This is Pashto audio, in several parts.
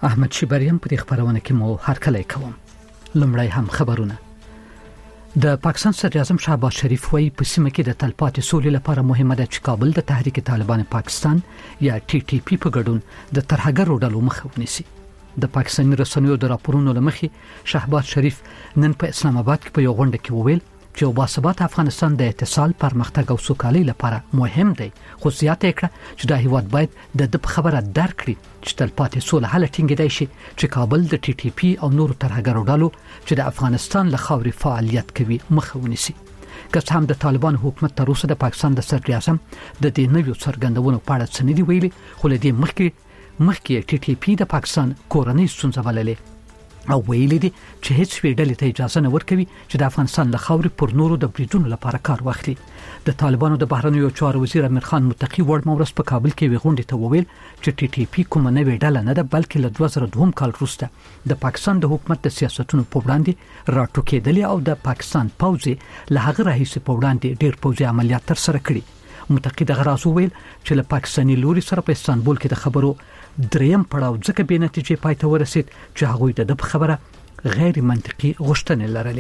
احمد شیبریم په خبرونه کې مو هرکلی کوم. لومړی هم خبرونه. د پاکستان صدر اعظم شهباز شریف وايي په سیمه کې د تلپاتې سولې لپاره مهمه ده چې کابل د تحریک طالبان پاکستان یا TTP په ګډون د ترهګرو ډلو مخه ونیسي. د پاکستاني رسنیو د راپورونو لمخې شهباز شریف نن په اسلام آباد کې په یو غونډه کې وویل چې باثبات افغانستان د اتصال پرمختګ او سوکالۍ لپاره مهم دی، خو زیاته کړه چې د هیواد باید د خبره درک کړي چې تلپاتې سوله هله ټینګېدای شي چې کابل د TTP او نورو ترهګرو ډلو چې د افغانستان له خاورې فعالیت کوي مخه ونیسي. که هم د طالبان حکومت تر اوسه د پاکستان د صدر اعظم د دې نویو څرګندونو په اړه څه نه دي ویلي، خو له دې مخکې TTP د پاکستان کورنۍ ستونزه بللې او ویلي دي چې هیڅ ډلې ته اجازه نه ورکوي چې د افغانستان له خاورې پر نورو د بریدونو لپاره کار واخلي. د طالبانو د بهرنیو چارو وزیر امیر خان متقی وړ مورس په کابل کې وغونډې ته وویل چې TTP کومه نوې ډله نه ده، بلکې له 2002 کال وروسته د پاکستان د حکومت د سیاستونو په وړاندې راټوکېدلې او د پاکستان پوځ له هغه راهیسې په وړاندې ډېر پوځي عملیات تر سره کړي. متقی د غراز وویل چې له پاکستاني لوري سره په استانبول کې د خبرو دریم پړاو ځکه به نتیجې پای ته ورسید چې هغوی د خبره غیر منطقي غوښتنې لرلې.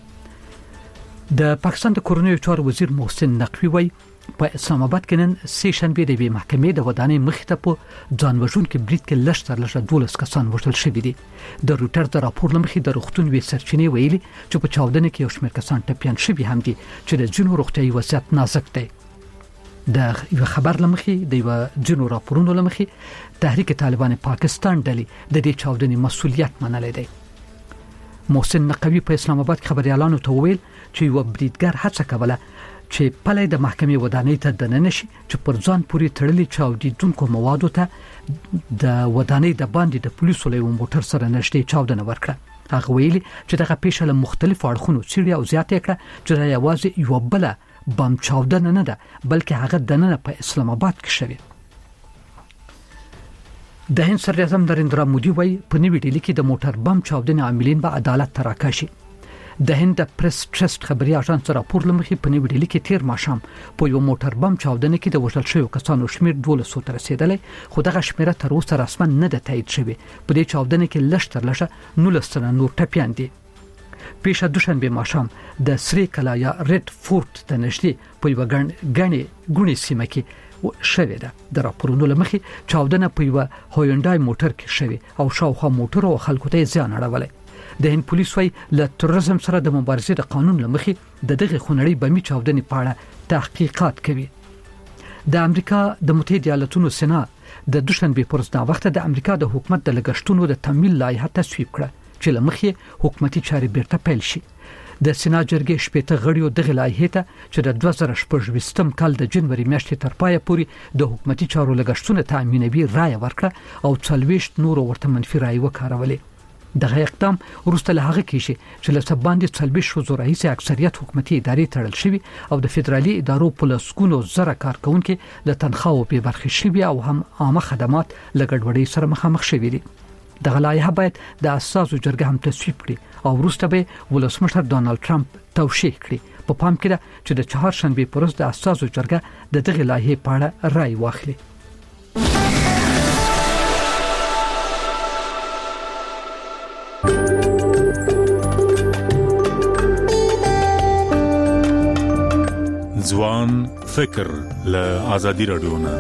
د پاکستان د کورنیو چارو وزیر محسن نقوی وایي په اسلام آباد کې نن سه شنبه د محکمې د ودانۍ مخې ته په ځانوژونکي برید کې لږ تر لږه 12 کسان وژل شوي دي. د روټر د راپور لمخې د روغتون وی سرچینې ویلي چې په چاودنه کې یو شمېر کسان ټپيان شوي هم دي چې د ځینو روغتیايي وضعیت نازک دی. د خبر لمخې د ځینو راپورونو لمخې تحریک طالبان پاکستان ډلې د دې چاودنې مسؤلیت منلې دی. محسن نقوی په اسلام آباد کې خبريالانو ته وویل چې یو بریدګر هڅه کوله چې پلي د محکمې ودانۍ ته دننه شي چې پر ځان پورې تړلي چاودیدونکو موادو ته د ودانۍ د باندې د پولیسو له موټر سره نږدې چاودنه وکړه. هغه ویلي چې دغه پیښه له مختلفو اړخونو څیړي او زیاته کړه چې یوازې یو بل بم چاودنه نه ده، بلکې هغه دننه په اسلام آباد کې شوی. د هند صدر اعظم نریندرا مودي وایي په نوې ډیلي کې د موټر بم چاودنې عاملین به عدالت ته راکشي. د هند د پریس ټرست خبري اژانس راپور لمخې په نوې ډیلي کې تیر ماښام په یو موټر بم چاودنه کې د وژل شویو کسانو شمیر 1200 ته رسیدلی، خو دغه شمیره تر اوسه رسماً نه ده تایید شوې. په دې چاودنه کې لږ تر لږه 19 تنه نور ټپيان دي. پیښه دوشنبه ماښام د سری کلا یا ریډ فورت ته نږدې په یو غني سیمه کې شوې ده. د راپورونو لمخې چاودنه په یو هویندای موټر کې شوې او شاوخوا موټر او خلکو ته زیان اړولی. د هند پولیس وايي له تروریزم سره د مبارزې د قانون لمخې د دغه خونړۍ بمي چاودنې په اړه تحقیقات کوي. د امریکا د متحده ایالاتونو سنا د دوشنبه پر ورځ د وخت د امریکا د حکومت د لګښتونو د تمویل لایحه تصویب کړه چې لمخې حکومتي چارې بیرته پیل شي. د سنا جرګې شپېته غړیو دغه لایحه ته چې د 2014 کال د جنوري میاشتې تر پایه پورې د حکومتي چارو لګښتونه تامینوي رائے ورکړه او 40 نور ورته منفي رائے وکارولې. دغه اقدام وروسته له هغه کې چې له سباندې 40 شوزو رئیس اکثریت حکومتي ادارې تړل شوی او د فدرالي ادارو په لسګونو زره کارکونکو له تنخواو به برخه شوی او هم عامه خدمات لګډوډۍ سره مخامخ شوي دي. دغه لایحه باید د اساسو جرګه هم تصویب کړي او وروسته به ولسمشر ډونالد ټرمپ توشیح کړي. په پام کې ده چې د چهارشنبه پر ورځ د اساسو جرګه د دغه لایحې په اړه رائے واخلي. ځوان فکر له ازادي رادیو نه.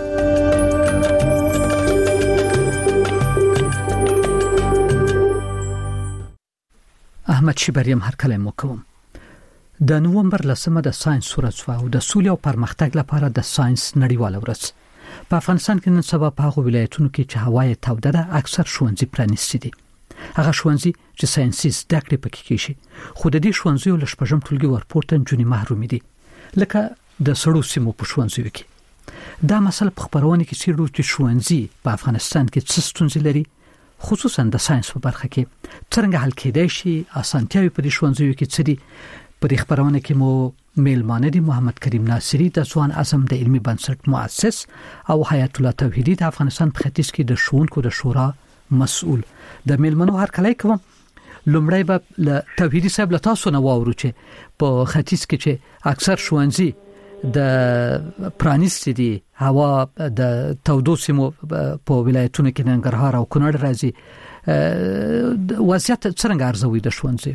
احمد شیبریم هرکلی مو کوم. د نومبر 10 د ساينس ورځ او د سولې او پرمختګ لپاره د ساينس نړیواله ورځ په افغانستان کې نن سبا په هغو ولایتونو کې چې هوا یې توده ده اکثر ښوونځي پرانیستي دي. هغه ښوونځي چې ساينسي زده کړې پکې کیږي، خو د دې ښوونځیو له شپږم ټولګي ورپورته نجونې محروم دي، لکه د سړو سیمو په ښوونځیو کې. دا مسله په خبرونه کې چیرې چې ښوونځي په افغانستان کې څه ستونزې لري، خصوصا د ساينس په برخه کې څنګه حل کېدای شي، اسانتیاوي په دې ښوونځیو کې څه دي. په دې خبرونه کې مو میلمانه دي محمد کریم ناصری د ځوان اعظم د علمي بنسټ مؤسس او حیات الله توحیدی د افغانستان په ختیځ کې د ښوونکو د شورا مسؤل. د میلمنو هرکلی کوم. لومړی به له توحیدی صاحب له تاسو نه واورو چې په ختیځ کې چې اکثر ښوونځي د پرانیستي دي، هوا د تودو سیمو په ولایتونو کې ننګرهار او کونړ راځي، وضعیت څنګه ارزوي د ښوونځي؟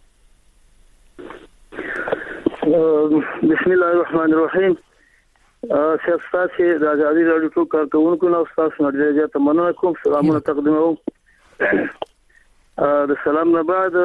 بسم الله الرحمن الرحیم. سیاستاسي د ازادي راډیو کارکونکو نو تاسو نه ډېر مننه کوم. سلامونه تقدیموم. د سلام نه بعد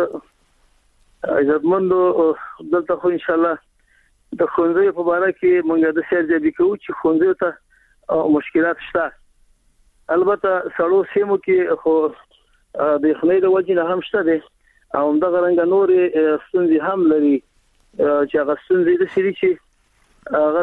عزتمندو دلته خو ان شاء الله د ښوونځي په اړه کې موږ د سرجبي کوو چې ښوونځي ته مشکلات شته. البته سړو سیمو کې خو د خنۍ د وجې نه هم شته دي او همدغه رنګ نورې ستونزې هم لري چې هغه ستونزې د سړي چې هغه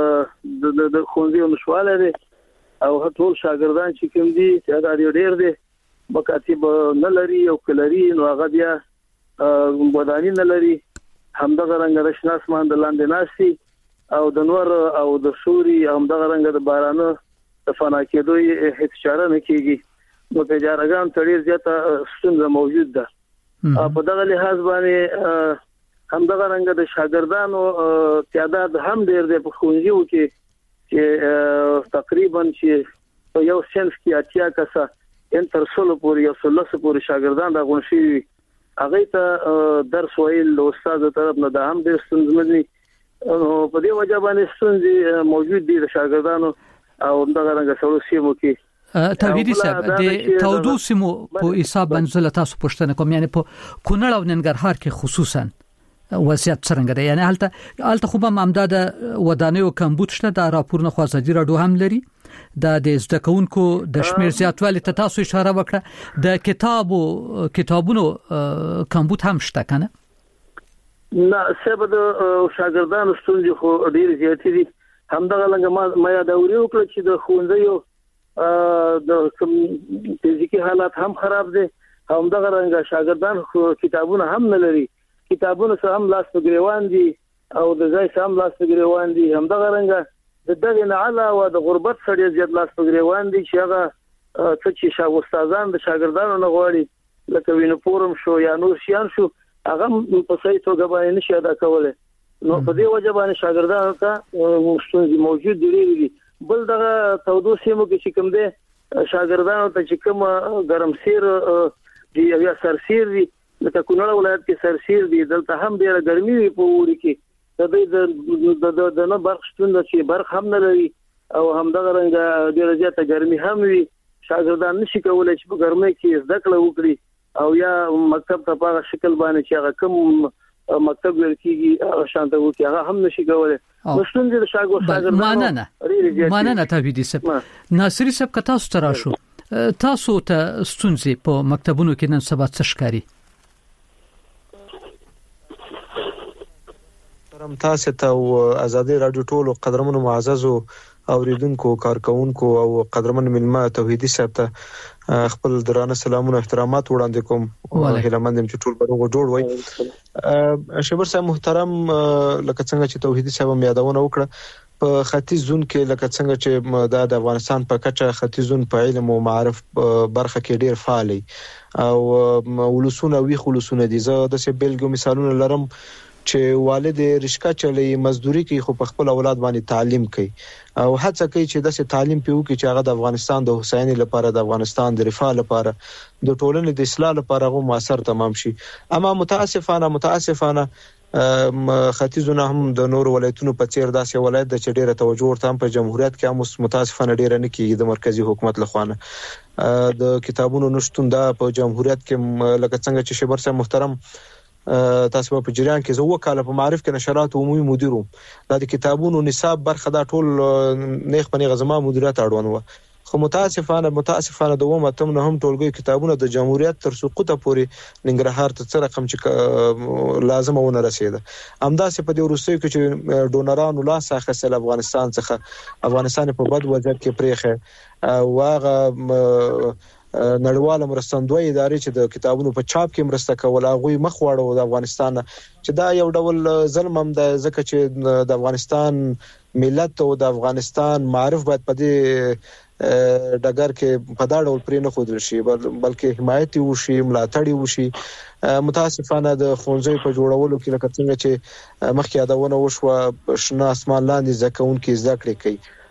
د ښوونځي مشواله دي او ټول شاګردان چې کوم دي دا ډېر دي مکاتب نه لري او کلري نو هغه بیا وداني نه لري. همدغه رنګ د شناس مان د لاندې ناشتي او د نور او د سوري همدغه رنګ د بارانه د فنا کېدو هیڅ چاره نه کیږي. نو په جارګان تړي زیاته ستونزه موجود ده. په دغه لحاظ باندې همدغه رنګ د شاګردانو تعداد هم ډېر دی په ښوونځیو کې چې تقریبا چې په یو صنف کې 80 کسه انتر سولو پورې یو سلسله پورې شاګردان راغون شي. هغه ته درس ویل له استاد طرف نه د هم د ستونزې په دې وجه باندې ستونزې موجود دي د شاګردانو او دغه رنګ سره سیمو کې. توحیدی صاحب د تودو سیمو په حساب باندې تاسو پوښتنه کوم، یعنی په کونړ او ننګرهار کې خصوصا وضعیت څنګه ده؟ یعنی هلته خو به امداد ودانیو کمبود شته. د راپورونه خو ازادي راډیو هم لري د زده کوونکو د شمیر زیاتوالي ته تاسو اشاره وکړه. د کتابونو کمبود هم شته کنه؟ نه سبب د شاګردانو ستونزې خو ډېر زیاتې دي. همدغه لنګ ما یادوري وکړه چې د ښوونځیو د فزیکي حالات هم خراب دي. همدغه رنګ شاګردان خو کتابونه هم نه لري. کتابونه سره هم لاس په ګریوان دي او د ځای سره هم لاس په ګریوان دي. همدغه رنګ دغه نه علاوه د غربت سره زیات لاس په ګریوان دي چې هغه څه چې استادان د شاګردانو نه غواړي لکه وینفورم شو یا نور شیان شو هغه په صحیح توګه باندې نشي ادا کولای. نو په دې وجه باندې شاګردانو ته ستونزې موجود دي. بل دغه تودو سیمو کې چې کوم دي شاګردانو ته چې کوم ګرمسیر دی یا سرسیر دي لکه کونړ ولایت کې سرسیر دي دلته هم ډیره ګرمي وي په وړي کې د نه برق شتون چې برق هم نه لري او همدغه رنګ ډیره زیاته ګرمي هم وي. شاګردان نشي کولای چې په ګرمۍ کې زده کړه وکړي او یا مکتب ته په شکل باندې چې هغه کوم مکتب ورکیږي شانته وکي هغه هم نشي کولای. مستند د شاګردانو ماننه توحیدی صاحب ناصری صاحب که تاسو ترا شو تاسو ته ستونزې په مکتبونو کې نن سبا څه ښکاري؟ تاسو ته او ازادي راډیو ټولو قدرمنو معززو اوریدونکو کارکونکو او قدرمن ملما توحیدی صاحب ته خپل درانه سلامونه احترامات وړاندې کوم. هیلمندم چې ټول برغه جوړ وای. شبر صاحب محترم لکه څنګه چې توحیدی صاحب مې یادونه وکړه په ختیځ زون کې لکه څنګه چې د افغانستان په کچه ختیځ زون په علم او معرف برخه کې ډیر فعال او ولسونه وی خلصونه دي. زه د څه بیلګو مثالونه لرم چې والد رشکا چلی مزدوري کوي خو په خپل اولاد باندې تعلیم کوي او هڅه کوي چې د تعلیم پیو کې چې هغه د افغانستان د حسیني لپاره د افغانستان د رفاه لپاره د ټولنې د اصلاح لپاره غو موثر تمام شي. اما متاسفانه ختیځونه هم د نور ولایتونو په څیر داسې ولایت د چډيره توجه ورته په جمهوریت کې هم متاسفانه ډیر نه کیږي د مرکزی حکومت لخوانه د کتابونو نشټون دا په جمهوریت کې لکه څنګه چې شبر صاحب محترم تاسو په جریان کې زه وکاله په معرف کې نشرات عمومي مدیروم د کتابونو نصاب برخه دا ټول نیخ پنی غزما مدیریت اړوند و خو متاسفانه د ومه تم نه هم ټولګي کتابونه د جمهوریت تر سقوطه پورې ننګرهار ته څه رقم چې لازم ونه رسیده. همداسې په دې وروستیو کې چې ډونرانو لاس اخیستل افغانستان په بد وضعیت کې پریخه واغه نړیواله مرستندوی ادارې چې د کتابونو په چاپ کې مرسته کول هغه مخ واړو د افغانستان چې دا یو ډول ظلم هم د ځکه چې د افغانستان ملت او د افغانستان معرف باید په دې ډګر کې په دا ډول پرې نه خودل شي بلکې حمایت وشي ملاتړ وشي. متاسفانه د ښوونځي په جوړولو کې لکه څنګه چې مخکې یادونه وشوه شنه اسمان لاندې ځکهون کې زده کړې کوي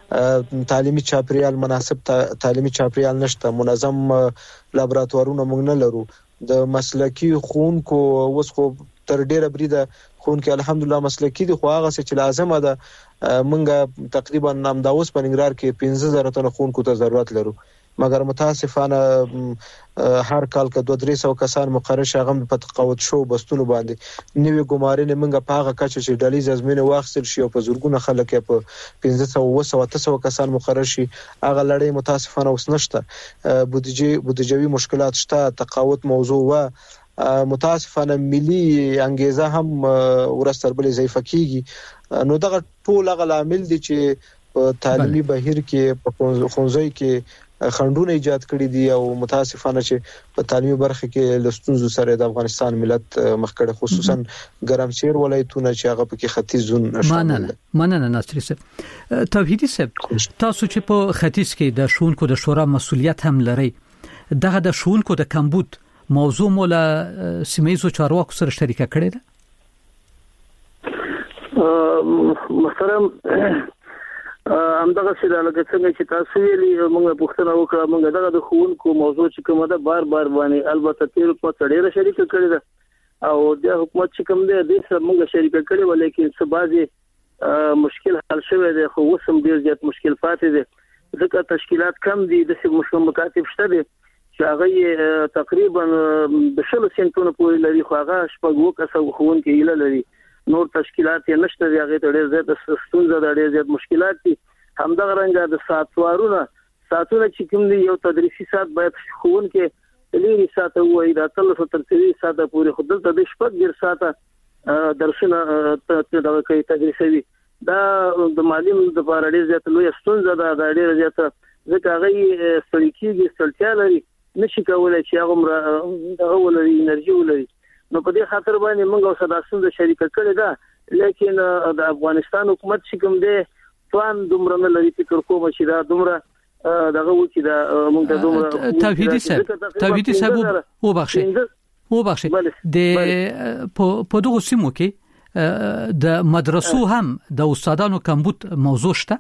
تعلیمي چاپریال مناسب تعلیمي چاپریال نشته، منظم لابراتوارونه موږ نه لرو، د مسلکی خونکو اوس خو تر ډیره بریده خونکو الحمدلله مسلکی دي، خو هغه څه چې لازمه ده موږ تقریبا نامدا اوس په ننګرهار کې 15000 تنه خونکو ته ضرورت لرو، مګر متاسفانه هر کال کې 200-300 کسان مقرر شاغم په تقاعد شو بستونو باندې نوې ګمارنه موږ په هغه کچه چې ډالیز ازمنه واخصل شي او په زورګونه خلک په 1500 کسان مقرر شي، هغه لړۍ متاسفانه اوس نشته، بودیجوي مشکلات شته، تقاعد موضوع و متاسفانه ملي انګیزه هم ورستر بلې ضعیفه کیږي، نو دغه ټول هغه عامل دي چې په تعلیمي بهیر کې په خونځي کې خندونه ایجاد کړی دي او متاسفانه چې په تعلیمي برخه کې لستونزو سره د افغانستان ملت مخ کړه، خصوصا ګرمسیر ولایتونه چې هغه په کې ختیځ زون شامل دي. مننه ناصری صاحب. توحیدی صاحب، تاسو چې په ختیځ کې د شونکو د شورا مسولیت هم لري، دغه د شونکو د کمبود موضوع مولا سیمایزو چارواکو سره شریکه کړې ده؟ محترم همدغه څه د لکه څنګه چې تاسو ویلي موږ پوښتنه وکړه، موږ دغه د خوونکو موضوع چې کومه ده بار باندې البته تیر په ډیره شریکه کړې ده او د حکومت چې کوم دی د سره موږ شریکه کړې ولیکن څه بعضي مشکل حل شوی دی، خو وسم ډیر زیات مشکل پاتې دی، ځکه تشکیلات کم دي، د څه مکاتب شته دي چې هغه تقریبا د 100 سنټونو پورې لري، خو هغه شپږ کسه خوونکي ایله لري، نور تشکیلات یې نشته دی، هغه ته ډېر زیات ستونزه ده، ډېر زیات مشکلات دي. همدغه رنګه د ساعتونه چې کوم دی یو تدریسي ساعت باید خوونکي لري ساعت وایي د 300 تر 300 ساعت پورې خودل ته د شپږ ډیر ساعت درسونه دغه کوي تدریسوي، دا د معلم د لپاره ډېر زیات لوی ستونزه ده، دا ډېر زیات ځکه هغه ستړي ستړیا لري، نشي کولای چې هغه ولري انرژي ولري، نو په دې خاطر باندې موږ اوس د اسونو شریکه کړې ده، لیکن د افغانستان حکومت چې کوم دی توان دومره نه لري فکر کوم چې دا دومره دغه و چې دا موږ ته دومره توحیدی صاحب وبخښئ د په دغه سیمو کې د مدرسو هم د استادانو کمبود موضوع شته،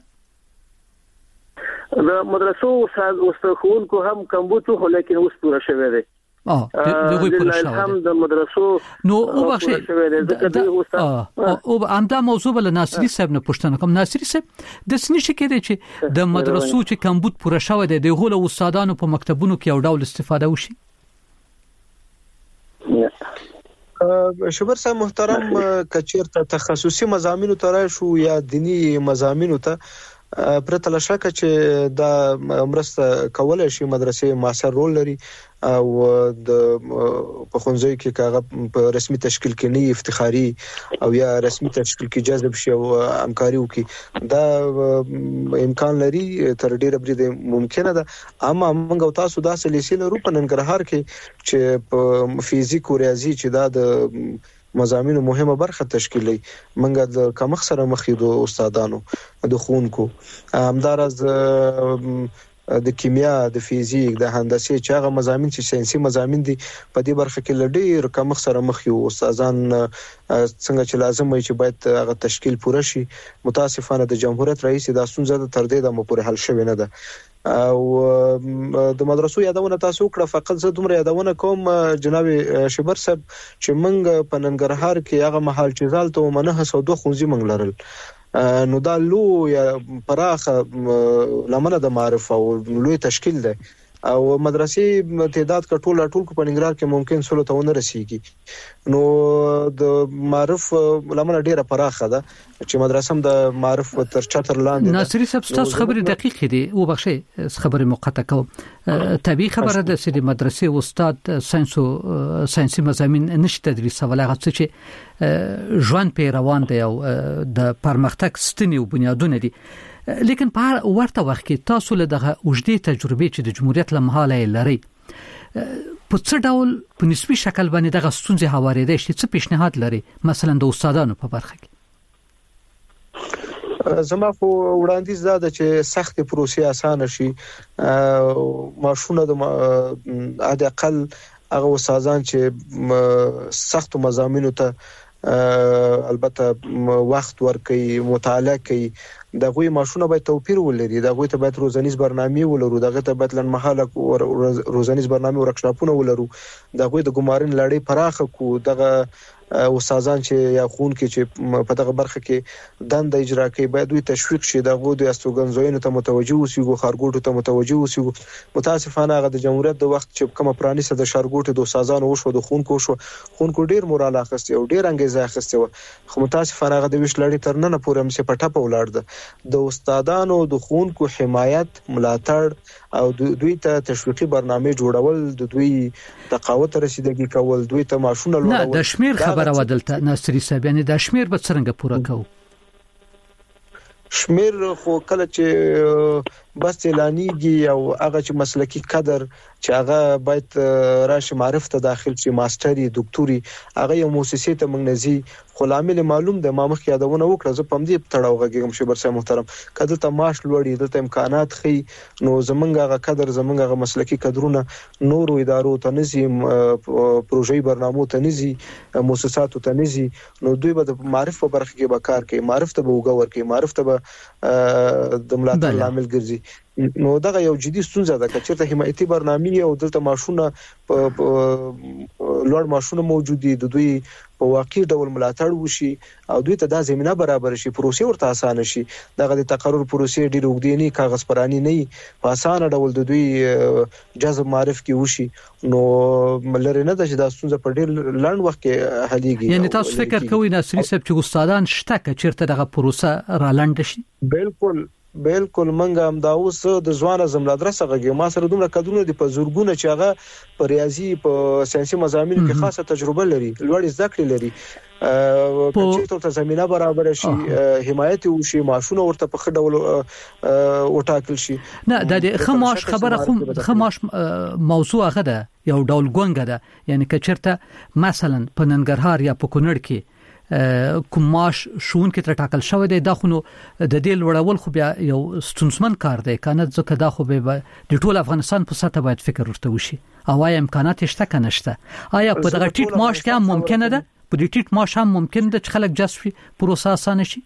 د مدرسو استادانو هم کمبود خو لیکن اوس پوره شوی دی. دغه پوره شوی هم د مدرسو نو او همدا موضوع بل ناصری صاحب نه پوښتنه کوم. ناصری صاحب د سنشي کې چې د مدرسو چې کمبود پوره شوی دی د غول استادانو په مکتبونو کې یو ډول استفاده وشي؟ شبر صاحب محترم، کچیرته تخصصي مضامینو ته شو یا دینی مضامینو ته پرته له شکه چې دا مرسته کولای شي، مدرسې مؤثر رول لري او د په خونځي کې کاغه په رسمي تشکیل کې نه افتخاري او یا رسمي تشکیل کې جذب شي او همکاري وکړي، دا امکان لري، تر ډیره بریده ممکنه ده. اما موږ تاسو دا سلیسي لرو په ننګرهار کې چې په فزیک او ریاضي چې دا د مضامینو مهمه برخه تشکیلي، منګه د کمخ سره مخېدو استادانو د خونکو همدارز د کیمیا، د فزیک، د هندسي چې هغه مضامین چې ساينسي مضامین دي په دې برخه کې لډیر کمخ سره مخ یو استادان څنګه چې لازم وي چې باید هغه تشکیل پوره شي. متاسفانه د جمهوریت رئیس د اسونزه تر دې د پوره حل شوی نه ده او د مدرسو یادونه تاسو کړه، فقط زه دومره یادونه کوم جناب شبر صاحب چې منګ په ننګرهار کې هغه محل چې زالته ومنه 102 خونځي منګ لرل، نو دا لو یا پراخه لمنه د معرفت او لوی تشکیل ده او مدرسې تعداد کټول کو په ننګرهار کې ممکن سلو ته ونه رسیږي، نو د معرف لمنه ډیره پراخه ده چې مدرسه هم د معرف تر چتر لاندې. ناصری صاحب تاسو خبره دقیق دي، او بخښه خبره مقطع کوم، طبيعي خبره ده چې مدرسې استاد ساينسي مضامین نشته تدریسول، هغه چې ژوند په روان دی او د پرمختګ ستنې او بنیادونه دي، لیکن په ورته وخت کې تاسو له دغه وجدي تجربې چې د جمهوریت لمحاله لري په څه ډول په نسبي شکل باندې دغه ستونزې هوارېدې شي، څه پیشنهاد لري مثلا د استادانو په برخه کې؟ زما خو وړاندیز دا ده چې سخت پروسې اسانه شي، ماشونه د حد اقل هغه استادان چې سخت مضامینو ته البته وخت ورکي مطالعه کوي دغه ماشونه باید توپیر ولري دغه ته باید روزانیز برنامه ولرو دغه ته باید لنمحاله روزانیز برنامه ورکشاپونه ولرو دغه د ګمارن لړۍ پراخه کو دغه استادان چې یا خون کې چې په دغه برخه کې دند اجرا کوي باید دوی تشویق شي دغه د استوګنځوینو ته متوجه اوسي خارګوټو ته متوجه اوسي متاسفانه هغه د جمهوریت د وخت چې کومه پرانیسته د شارګوټو د استادانو وشو د خونکو ډیر مورال اخستي او ډیر انګیزه اخستي خو متاسفانه هغه د ویش لړۍ تر نن پورې هم څه پټه په ولاړ ده د استادانو د خونکو حمایت ملاتړ او دوی ته تشویقي برنامه جوړول د دوی تقاوت رسیدګي کول دوی ته ماشونه لوړول نه د شمیر خبره ودلته ناصری صاحب یعنی د شمیر به څنګه پوره کوو شمیر خو کله چې بس اعلانيږي او هغه چې مسلکی قدر چې هغه باید راشي معرفت ته داخل شي ماستری دکتوري هغه یو مؤسسه ته منځي خو لامل معلوم ده ما مخ یادونه وکړه زه پم دې تړاو غږم شي برسه محترم کله ته معاش لوړی دلته امکانات خي نو زمونږ هغه قدر زمونږ هغه مسلکی قدرونه نورو ادارو ته نزي پروژې برنامو ته نزي مؤسساتو ته نزي نو دوی به د معرفت په برخه کې به کار کوي معرفت به وګور کوي معرفت به د ملاتړ لامل ګرځي نو دا یو جدي ستونزه ده چې ته حمایتي برنامه او دلته ماشونه لوړ ماشونه موجود دي د دوی په واقعي ډول ملاتړ وشي او دوی ته دا زمينه برابر شي پروسې ورته اسانه شي دغه د تقرر پروسې ډیر وګړي نه کاغذ پرانی نه په اسانه ډول د دوی جذب معرف کې وشي نو ملره نه د ستونزه په ډیر لړن وخت کې حلېږي یعنی تاسو فکر کوئ ناصری صاحب چې استادان شته چې چیرته دغه پروسه را لاندې شي بالکل منګه هم دا اوس د ځوان زموږ ادرسه غږی ما سره دومره کډونه دي په زورګونه چې هغه په ریاضي په ساينسي مضامینو کې خاصه تجربه لري لوړ زده کړې لري چې ته زمينه برابر شي حمایت وشي ماشونه ورته په خډول وټاکل شي نه د خماش خبره خماش موضوع هغه ده یو ډول ګونګه ده یعنی که چیرته مثلا په ننګرهار یا په کونړ کې کوم ماش شون کې تر ټاکل شوی دی دا خو نو د دې لوړول خو بیا یو ستونزمن کار دی کنه ځکه دا خو به د ټول افغانستان په سطح باید فکر ورته وشي او آیا امکانات شته کنه شته آیا په دغه ټیټ ماش کې هم ممکنه ده په دې ټیټ ماش هم ممکن ده چې خلک جذب پروسه اسانه شي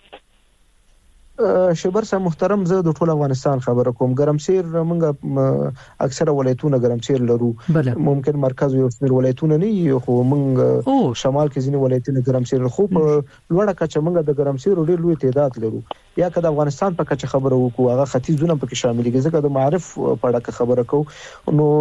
شبر صاحب محترم زه د ټول افغانستان خبره کوم ګرمسیر موږ اکثره ولایتونه ګرمسیر لرو ممکن مرکز یو څیر ولایتونه نه خو موږ شمال کې ځینې ولایتونه ګرمسیر خو په لوړه کچه موږ د ګرمسیر ډېر لوی تعداد لرو یا که د افغانستان په کچه خبره وکړو هغه ختیځونه په کې شامل دي ځکه د معرف په اړه خبره کوو نو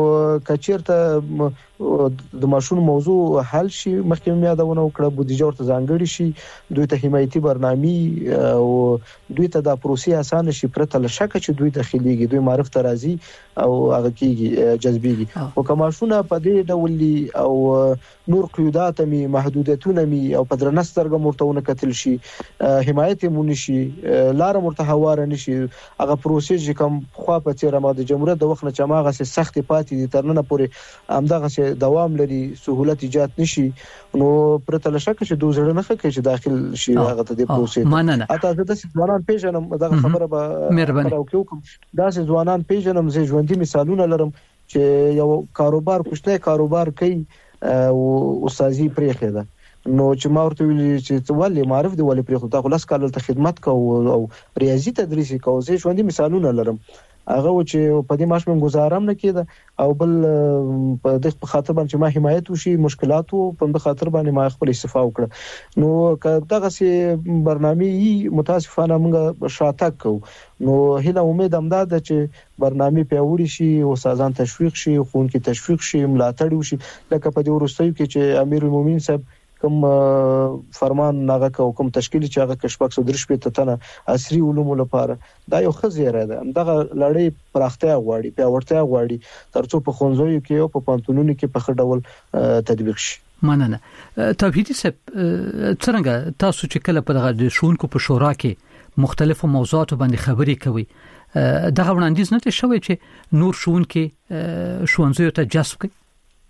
کچیرته د ماشون موضوع حل شي مخکې مې یادونه وکړه بودیجه ورته ځانګړي شي دوی ته حمایتي برنامه او دوی ته د پروسې اسانه شي پرته لشک چې دوی داخليږي دوی معرفت راځي او هغه کیږي جذبيږي او کماشونه په دې ډول او نور قیودات می محدودیتونه می او په درنسترګه مرتونه کتل شي حمایت مونږ شي لار مرتهواره نشي هغه پروسې چې کوم خو په تیر ما د جمهوریت د وخت نه چماغه سي سخت پاتې دي ترنه پورې همدغه سي دوام لري سہولت ایجاد نشي نو پرته لشک چې دوه زړه نه خکې چې داخل شي هغه ته د پروسې اته د ځوانان پیژنم دغه خبره به کوم دا ځوانان پیژنم زه ژوندۍ مثالونه لرم چې یو کاروبار کوشته کاروبار کوي او استادي پرېخه ده نو چې ما ورته ویل چې ولې معرف دی ولې پرې خو تا خلاص کال ته خدمت کو او ریاضي تدریس کو زه ژوندۍ مثالونه لرم هغه چې په دې ماش من گزارم نه کېده او بل په دې خاطر باندې ما حمایت وشي مشکلات په دې خاطر باندې ما خپل استفاده وکړه نو دغه سي برنامه متاسفانه موږ شاته کو نو هله امید هم ده چې برنامه پیوړی شي او سازان تشویق شي خون کې تشویق شي ملاتړ وشي لکه په دې ورستیو کې چې امیر المؤمنین صاحب کوم فرمان ناغه کوم تشکیل چې هغه کشپک سو درش په تنه عصري علوم لپاره دا یو خزیره ده دغه لړۍ پراختیا غواړي پیاوړتیا غواړي ترڅو په خونځوي کې او په پانتونونو کې په خډول تطبیق شي مننه توحیدی صاحب څنګه تاسو چې کله په دغه شونکو په شورا کې مختلفو موضوعاتو باندې خبرې کوي دغه وړاندیز نه شوی چې نور شونکو شونځو ته جذب کړي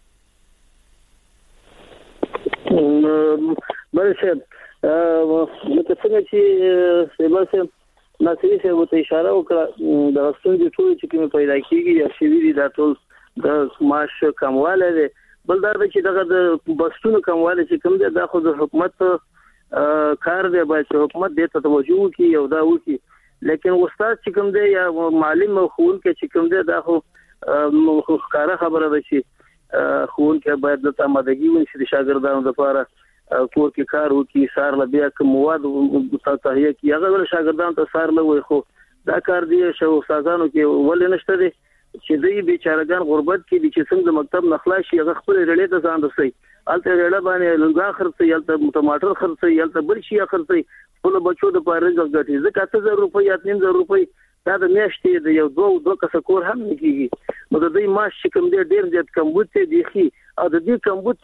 برشه متفقه چې سیمه ناصری صاحب ته اشاره وکړه د غستون د ټول چې کوم پیدا کیږي یا شوی دي د ټول د ماش کمواله دي بل دا چې دغه د بسونو کمواله چې کوم دی دا خو د حکومت کار دی باید حکومت دې ته توجه وکړي او دا وکړي لیکن استاد چې کوم دی یا معلم او ښوونکی چې کوم دی دا خو ښکاره خبره ده چې ښوونکی باید د آمادګي ونشي د شاګردانو لپاره کور کې کار وکړي سار له بیا کوم مواد تهیه کړي هغه ول شاګردانو ته سار له وي خو دا کار دی چې استادانو کې ولې نشته دي چې دوی بیچارهګان غربت کې دي چې څنګه مکتب نخلاشي هغه خپل رړې ته ځان رسي الته رړه باندې لږه خرڅي الته ټماټر خرڅي الته بل شي خرڅي خپل بچو د پاره ځګټي ځکه 1000 روپۍ یا 3000 روپۍ دا د میاشتې د یو دوه کس کور هم نه کیږي نو د دې معاش چې کوم دی ډیر زیات کمبود دی خي او د دې کمبود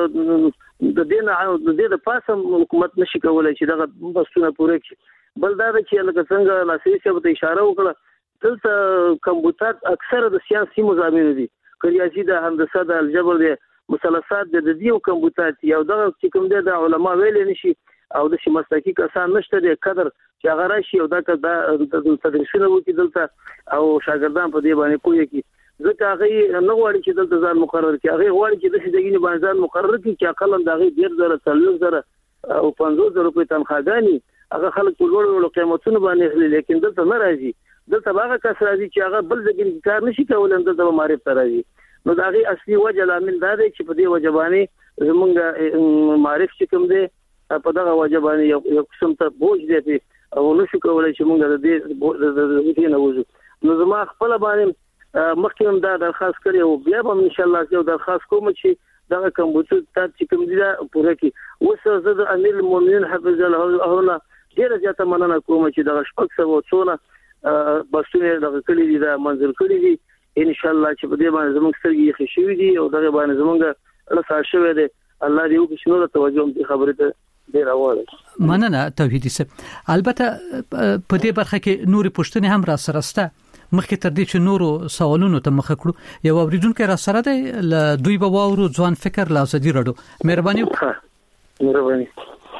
د دې د پاسه حکومت نشي کولای چې دغه بسونه پوره کړي بل دا چې لکه څنګه ناسي څه ته اشاره وکړه دلته کمبودات اکثره د سیاسي مضامین دي ریاضي د هندسه د الجبر د مثلثات د دې کمبودات یو د کوم د علما ویل نشي او د مسلکي کسان نشته د قدر چې هغه راشي او دا تدریسونه وکړي دلته او شاګردان په دې باندې کوی کی ځکه هغه نه غواړي چې دلته ځان مقرر کړي هغه غواړي چې د شګینې باندې ځان مقرر کړي چې اقل د هغه ډیر زره 3000 او 50000 روپۍ تنخواهګانی هغه خلک په لوړ قیمتونو باندې اخلي لیکن دلته نه راځي دلته هغه کس راځي چې هغه بل ځای کار نشي کولای دلته معرف ته راځي نو دا غي اصلي وجه لامل دا دی چې په دې وجبانی زمونږ معرف چې کوم دی په دغه وجبانی یو قسم ته بوج دی او نشو کولای چې مونږ د دې نه وځو نو زما خپل باندې مخکې دا درخواست کړی او بیا به ان شاء الله یو درخواست کوم چې دا کمپیوټر ته چې کوم دی پوره کی اوس زه د امیر المؤمنین حفظ الله ډیره زیاته مننه کوم چې دا شپږ سو څونه بسونه د کلی دي دا منظور کړی دي ان شاء الله چې په دې باندې زموږ سترګې خشوي دي او دغه باندې زموږ له ساشوي دي الله دې وکړي نور توجه دې خبره ته ډیر اواله مننه توحیدی صاحب البته په دې برخه کې نوري پوښتنې هم را سره سته مخکې تر دې چې نورو سوالونو ته مخ کړو یو اوریدونکو را سره دی ل دوی به واورو ځوان فکر لازدي رډو مهرباني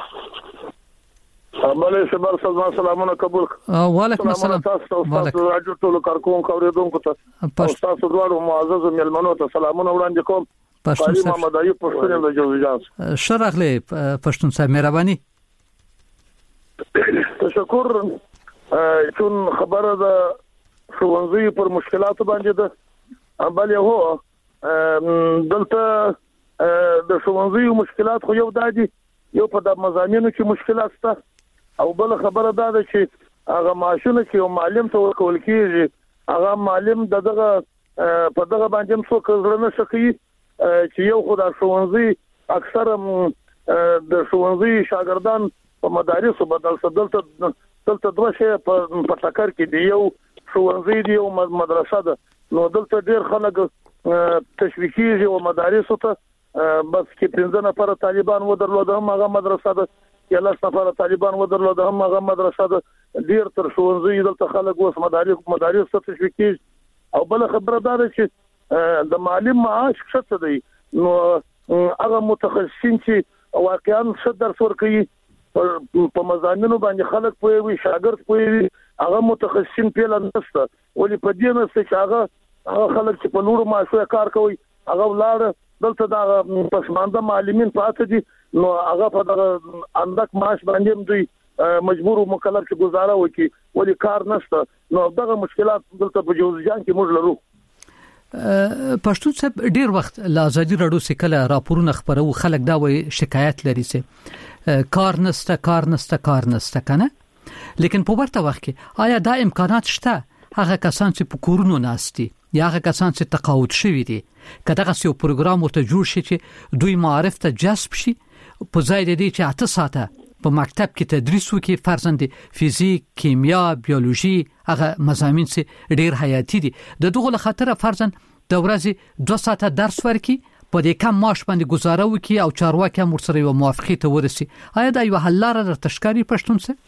امله صبر سلامونه قبول وعلیکم السلام تاسو راجو ټول کارکون کوریدونکو ته تاسو دوه معزز ملمنو ته سلامونه وړاندې کوم پښتون محمد ایوب پښتون د جوزجان شرغله پښتون صاحب مهرباني تشکر چون خبره ده ښوونځي پر مشکلات باندې ده بل هو دلته د ښوونځي مشکلات خو یو دادي یو په د مضامینو کې مشکلات شته او بل خبره ده چې هغه معاشونه چې یو معلم ته ورکول کیږي هغه معلم دغه په دغه باندې څو کړنه شکی چې یو خدای ښوونځي اکثر د ښوونځي شاګردان په مدارسو بدل دلته دوه شی په ټاکر کې دی یو ښوونځي دی او مدرسه ده نو دلته ډیر خلک تشویقي او مدارسو ته بس کې 15 نفر طالبان ودرلود هم هغه مدرسه ده یا 10 نفر طالبان ودرلود هم هغه مدرسه ده ډیر تر ښوونځي دلته خلک اوس مدارس ته تشویقي او بل خبره ده چې د معلم معاش څه دی نو هغه متخصصین چې واقعا څه درس ورکوي په مضامینو باندې خلک پوي شاګرد پوي هغه متخصصین پیل نشته ولې په دې نسته چې هغه خلک چې په نورو معاشو کار کوي هغه ولاره دلته دا پسمانده معلمین پاتې دي نو هغه په دغه اندک معاش باندې دوی مجبور او مکلف چې گزاره وکړي ولې کار نشته نو دغه مشکلات دلته په جوزجان کې موږ لرو پښتون صاحب ډیر وخت لازدي رډو سکله راپورونه خبرو خلک دا وي شکایت لري چې کار نسته کنه لیکن په ورته وخت کې آیا دا امکانات شته هغه کسان چې په کورونو ناشتي یا هغه کسان چې تقاعد شوي دي کله یو پروګرام ورته جوړ شي چې دوی معارف ته جذب شي په ځای د دې چې 8 ساعته په مکتب کې تدریس وکړي فرضاً فزیک کیمیا بیولوژي هغه مضامین چې ډیر حیاتي دي د دغه خاطر فرضاً د ورځې 2 ساعته درس ورکړي په دې کم معاش باندې گزاره وکړي او چارواکي هم ورسره یو موافقه ته ورسي آیا دا یو حل لاره د تشکاری پښتون څه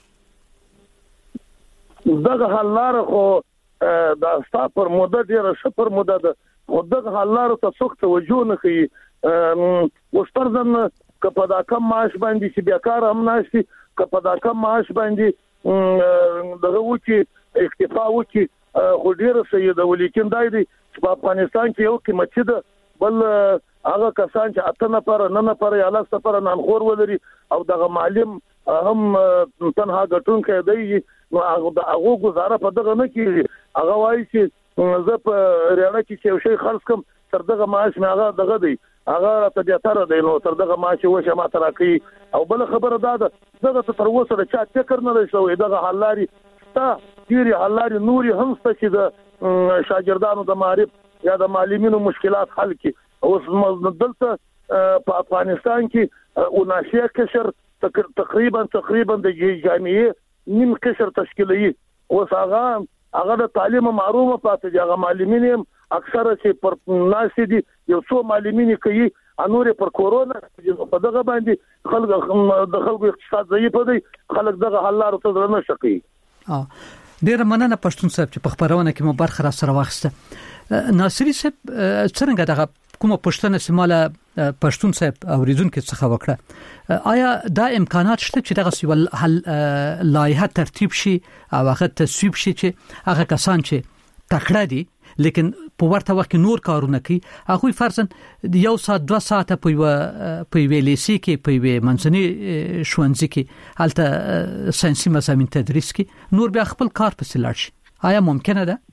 دغه حل لاره خو دا ستا پر موده ډیره شپر موده ده او دغه حل لاره ته څوک توجه نه کوي وسترځن کپه دا کم معاش باندې چې بیکار هم ناشتي کپه دا کم معاش باندې دغه وکی اکتفا وکی خو ډیره سیده ولیکن دای دی په افغانستان کې یو قیمتي ده بل هغه کسان چې اته نفر نه نفر یا لس نفر نانخور ولري او دغه معلم هم تنها ګټونکی دی نو هغه گزاره په دغه نه کیږي. هغه وایي چې زه په ریاړه کې یو شی خرڅ کوم تر دغه معاش مې هغه دغه دی هغه ته بیا تر دی نو تر دغه معاش وشه ما تر کوي. او بل خبره ده دغه تر اوسه د چا فکر نه لشي دغه حلاري تا ډیری حلاري نوري هم ست چې د شاګردانو د معرف یا د معلمینو مشکلات حل کی. اوس دلته په افغانستان کې وناشیا کشر تقریبا د جامعې نیم کشر تشکیلي. اوس هغه د تعلیم معرومه پاتې دي. هغه معلمین اکثره چې پر ناس دي یو څو معلمین کوي انور پر کورونا په دغه باندې خلکو اقتصاد ضعیف دی. خلک دغه حل لارو ته نه شقي. ډیر مننه پښتون صاحب چې په خبرونه کې مو برخه را سره واخسته. ناصری صاحب څنګه دغه کومه پښتنه سیماله پښتون صاحب اوریدونکو څخه وکړه آیا دا امکانات شته چې دغه سیول لایحه ترتیب شي او هغه تصویب شي چې هغه کسان چې تکړه دي لیکن په ورته وخت نور کارونه کوي هغه فرضاً یو ساعت 2 ساعت په ویلېسي کې په منځني شوونځي کې هلته ساينسي مضامین تدریس کې نور بیا خپل کار په سلاړ شي. آیا ممکنه ده؟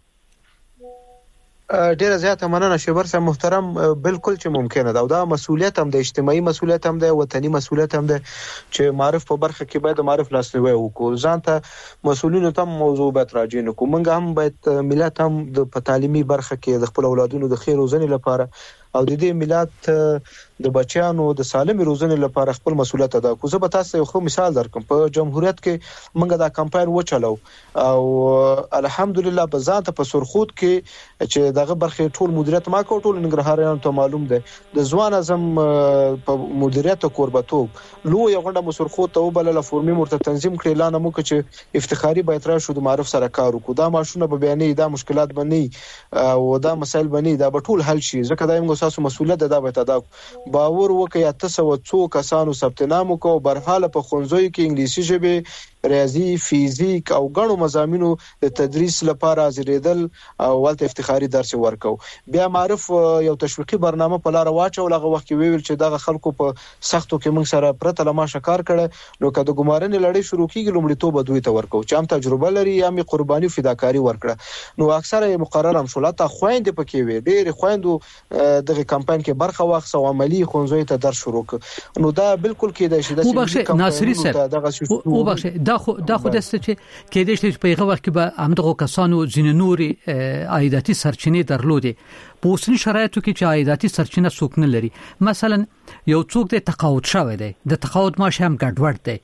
ډیره زیاته مننه شبر صاحب محترم. بالکل چې ممکنه ده او دا مسؤلیت هم د اجتماعي مسؤلیت هم ده وطني مسؤلیت هم ده چې معرف په برخه کې باید معرف لاسنیوي وکړو. ځان ته مسؤلینو ته موضوع به راځي نو کومنګ هم باید ملت هم د تعلیمي برخه کې د خپل اولادونو د خیر روزنې لپاره او د دې ملت د بچیانو د سالم روزنې لپاره خپل مسؤلیت ادا کوي. زه به تاسو یو خو مثال درکم. په جمهوریت کې موږ دا کمپاین وچلو او الحمدلله په ذات په سرخود کې چې دغه برخه ټول مدیریت ما کو ټول نګرهاریان ته معلوم ده د ځوان اعظم په مدیریت قربتوب لو یو غونډه مسرخود ته وبلله فورمي مرته تنظیم کړي اعلان مو چې افتخاري باید را شو د معرف سره کار وکړو. دا ماشونه به بیانې دا مشکلات بني او دا مسائل بني دا به ټول حل شي. ځکه دا موږ تاسو مسؤلیت ده باید ادا باور وکړئ. 800 کسانو ثبت نام وکړو برحاله په خونځوي کې انګلیسي ژبه ریاضي فزیک او غنو مضامینو د تدریس لپاره حاضرېدل او ولته افتخاري درس ورکو. بیا معرف یو تشویقي برنامه په لار واچول. هغه وخت کې ویل چې دغه خلکو په سختو کې موږ سره پرته لما شکار کړه نو کده ګمارنې لړۍ شروع کیږي لومړیتوب دوی ته ورکو چې هم تجربه لري یا می قرباني فداکاری ورکړه. نو اکثره مقرر هم شولاته خويندې پکې وي ډېر خويندو دغه کمپاین کې برخه واخصه او عملی خونځوي ته درس شروع ک. نو دا بالکل کېدای شي چې ناصری صاحب او بخښه دا خو دسته چې کېدای شي په هغه وخت کې به همدغه کسانو ځینې نوري عایداتي سرچینې درلودي. په اوسنی شرایطو کې چې عایداتي سرچینه څوک نه لري مثلا یو څوک د تقاعد شوی دی د تقاعد معاش هم ګډوډ دی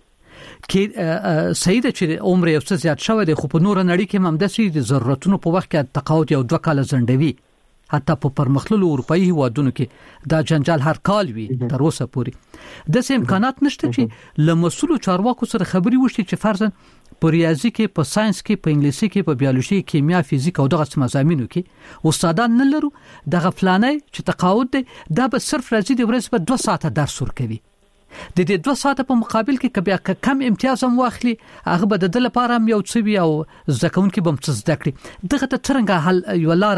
کې سید چې عمر یو څه زیات شوی دی خو په نور نړۍ کې هم د سې ضرورتونو په وخت کې تقاعد یو 2 کال ځنډوي. حتی په پرمختللو اروپאי هیوادونو کې دا جنجال هر کال وي تر اوسه پورې د امکانات نشته چې لمسولو چارواکو سره خبري وشي چې فرضاً په ریاضي کې په ساينس کې په انګلیسي کې په بیولوژي کیمیا فزیک او دغه مضامینو کې استادان نه لرو دغه فلانه چې تقاعد دی دا به صرف راځي د ورځې په 2 ساعته درس ورکوي. د دې 2 ساعته په مقابل کې بیا کم امتیاز هم واخلي هغه به د لپاره هم یو څه وي او ځکهون کې بم څه زده کړي. دغه ته څنګه حل یو لار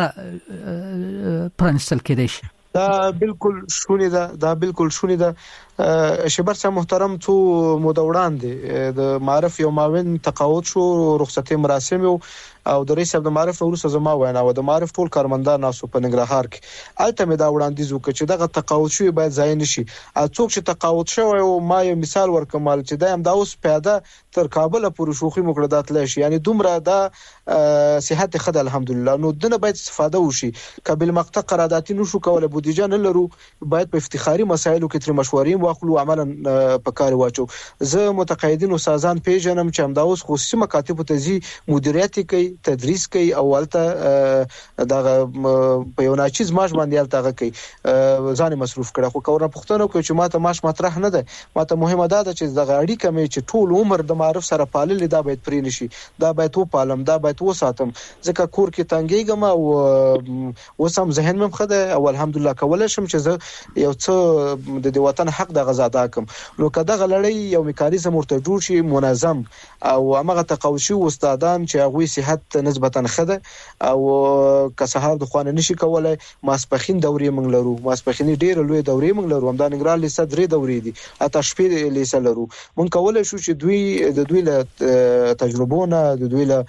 پرانستل کېدای شي؟ دا بالکل شونې ده. شبر صاحب محترم تو موده وړاندې د معرف یو معاون تقاعد شو رخصتي مراسم او د رئیس د معرف ورسره زما وینا و د معرف ټول کارمندان ناسو په ننګرهار کې الته مې دا وړاندیز وکړ چې دغه تقاعد شوی باید ځای نشي. څوک چې تقاعد شوی او ما یو مثال ورکوم چې دا هم دا اوس پیاده تر کابل پورې شوخي مقررات لشي یعنی دومره دا صحت خد الحمدلله نو دنه باید استفاده وشي. قبل مقطع قراردادي نشو کوله بودیجه نه لرو باید په افتخاري مسایلو کې تر مشورې واخلو عملا په کار واچو. زه متقاعدین او سازان پیژنم چې هم دا اوس خصوصي مکاتب ته زی مدیریت کوي تدریس کوي او ولته دغه په یو ناچیز ماش باندې الته کوي ځان مصروف کړه. خو کورنه پښتنو کې چې ماته ماش مطرح نه ده ماته مهمه ده چې دغه اړیکه مې چې ټول عمر د معرف سره پالل دا باید پرې نشي دا باید و پالم دا باید و ساتم ځکه کور کې تنګیږم او وسم ذهن مې خده او الحمدلله الله کولای شم چې زه یو څه د وطن حق د غزا ادا کوم. نو کله غلړی یو میکانیزم ورته جوړ شي منظم او هغه تقاوشي استادان چې هغه صحت نسبتا خده او که سهار د خوانه نشي کولای ماسپخین دورې موږ لرو. ماسپخین ډیر لوی دورې موږ لرو. هم د نګران لیسه درې دورې دي اته شپې لیسه لرو. موږ کولای شو چې دوی له تجربونه د دوی له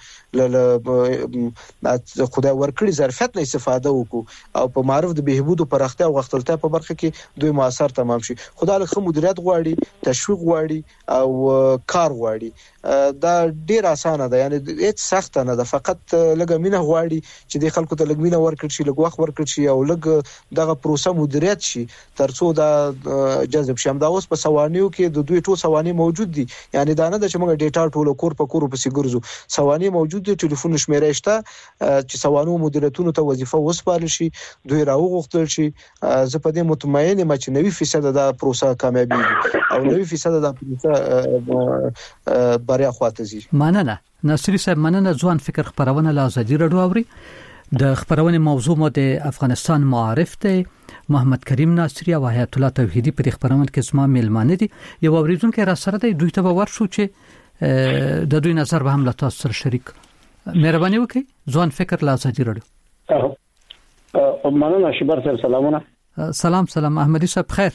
خدای ورکړي ظرفیت نه استفاده وکړو او په معرف د بهبود او پراختیا او غختلتیا په برخه کې دوی موثر تمام شي. خدای له مدیریت غواړي، تشویق غواړي او کار غواړي. دا ډیر اسانه ده، یعنی هیڅ سخت نه ده، فقط لږه مینه غواړي چې د خلکو ته لږ مینه ورکړي شي، لږ وخت ورکړي شي او لږ دغه پروسه مدیریت شي ترڅو دا جذب شي. دا اوس په سوانیو کې د دوی ټول سواني موجود دي، یعنی دا نه ده چې موږ ډیټا ټول کور په کور په سیګرزو. سواني موجود دي، ټلیفون شمیره شته چې سوانو مدیریتونو ته وظیفه وسپارل شي، دوی راوغختل شي. زه په دې مطمئن یم چې 90% دا پروسه کامیابیږي او 90% دا پروسه بریا خواته ځي. مننه ناصری صاحب، مننه. ځوان فکر خبرونه له ازادي رادیو اوري. د خبرونه موضوع مو د افغانستان معارف ته محمد کریم ناصری او حیات الله توحیدی پر خبرونه کې زما میلمانه دي. یو اوریدونکو را سره دی، دوی ته به ورشو چې د دوی نظر به هم له تاسو سره شریک. مهرباني وکړئ. ځوان فکر له ازادي رادیو. مننه شبر صاحب، سلامونه. سلام احمدی صاحب، خیر.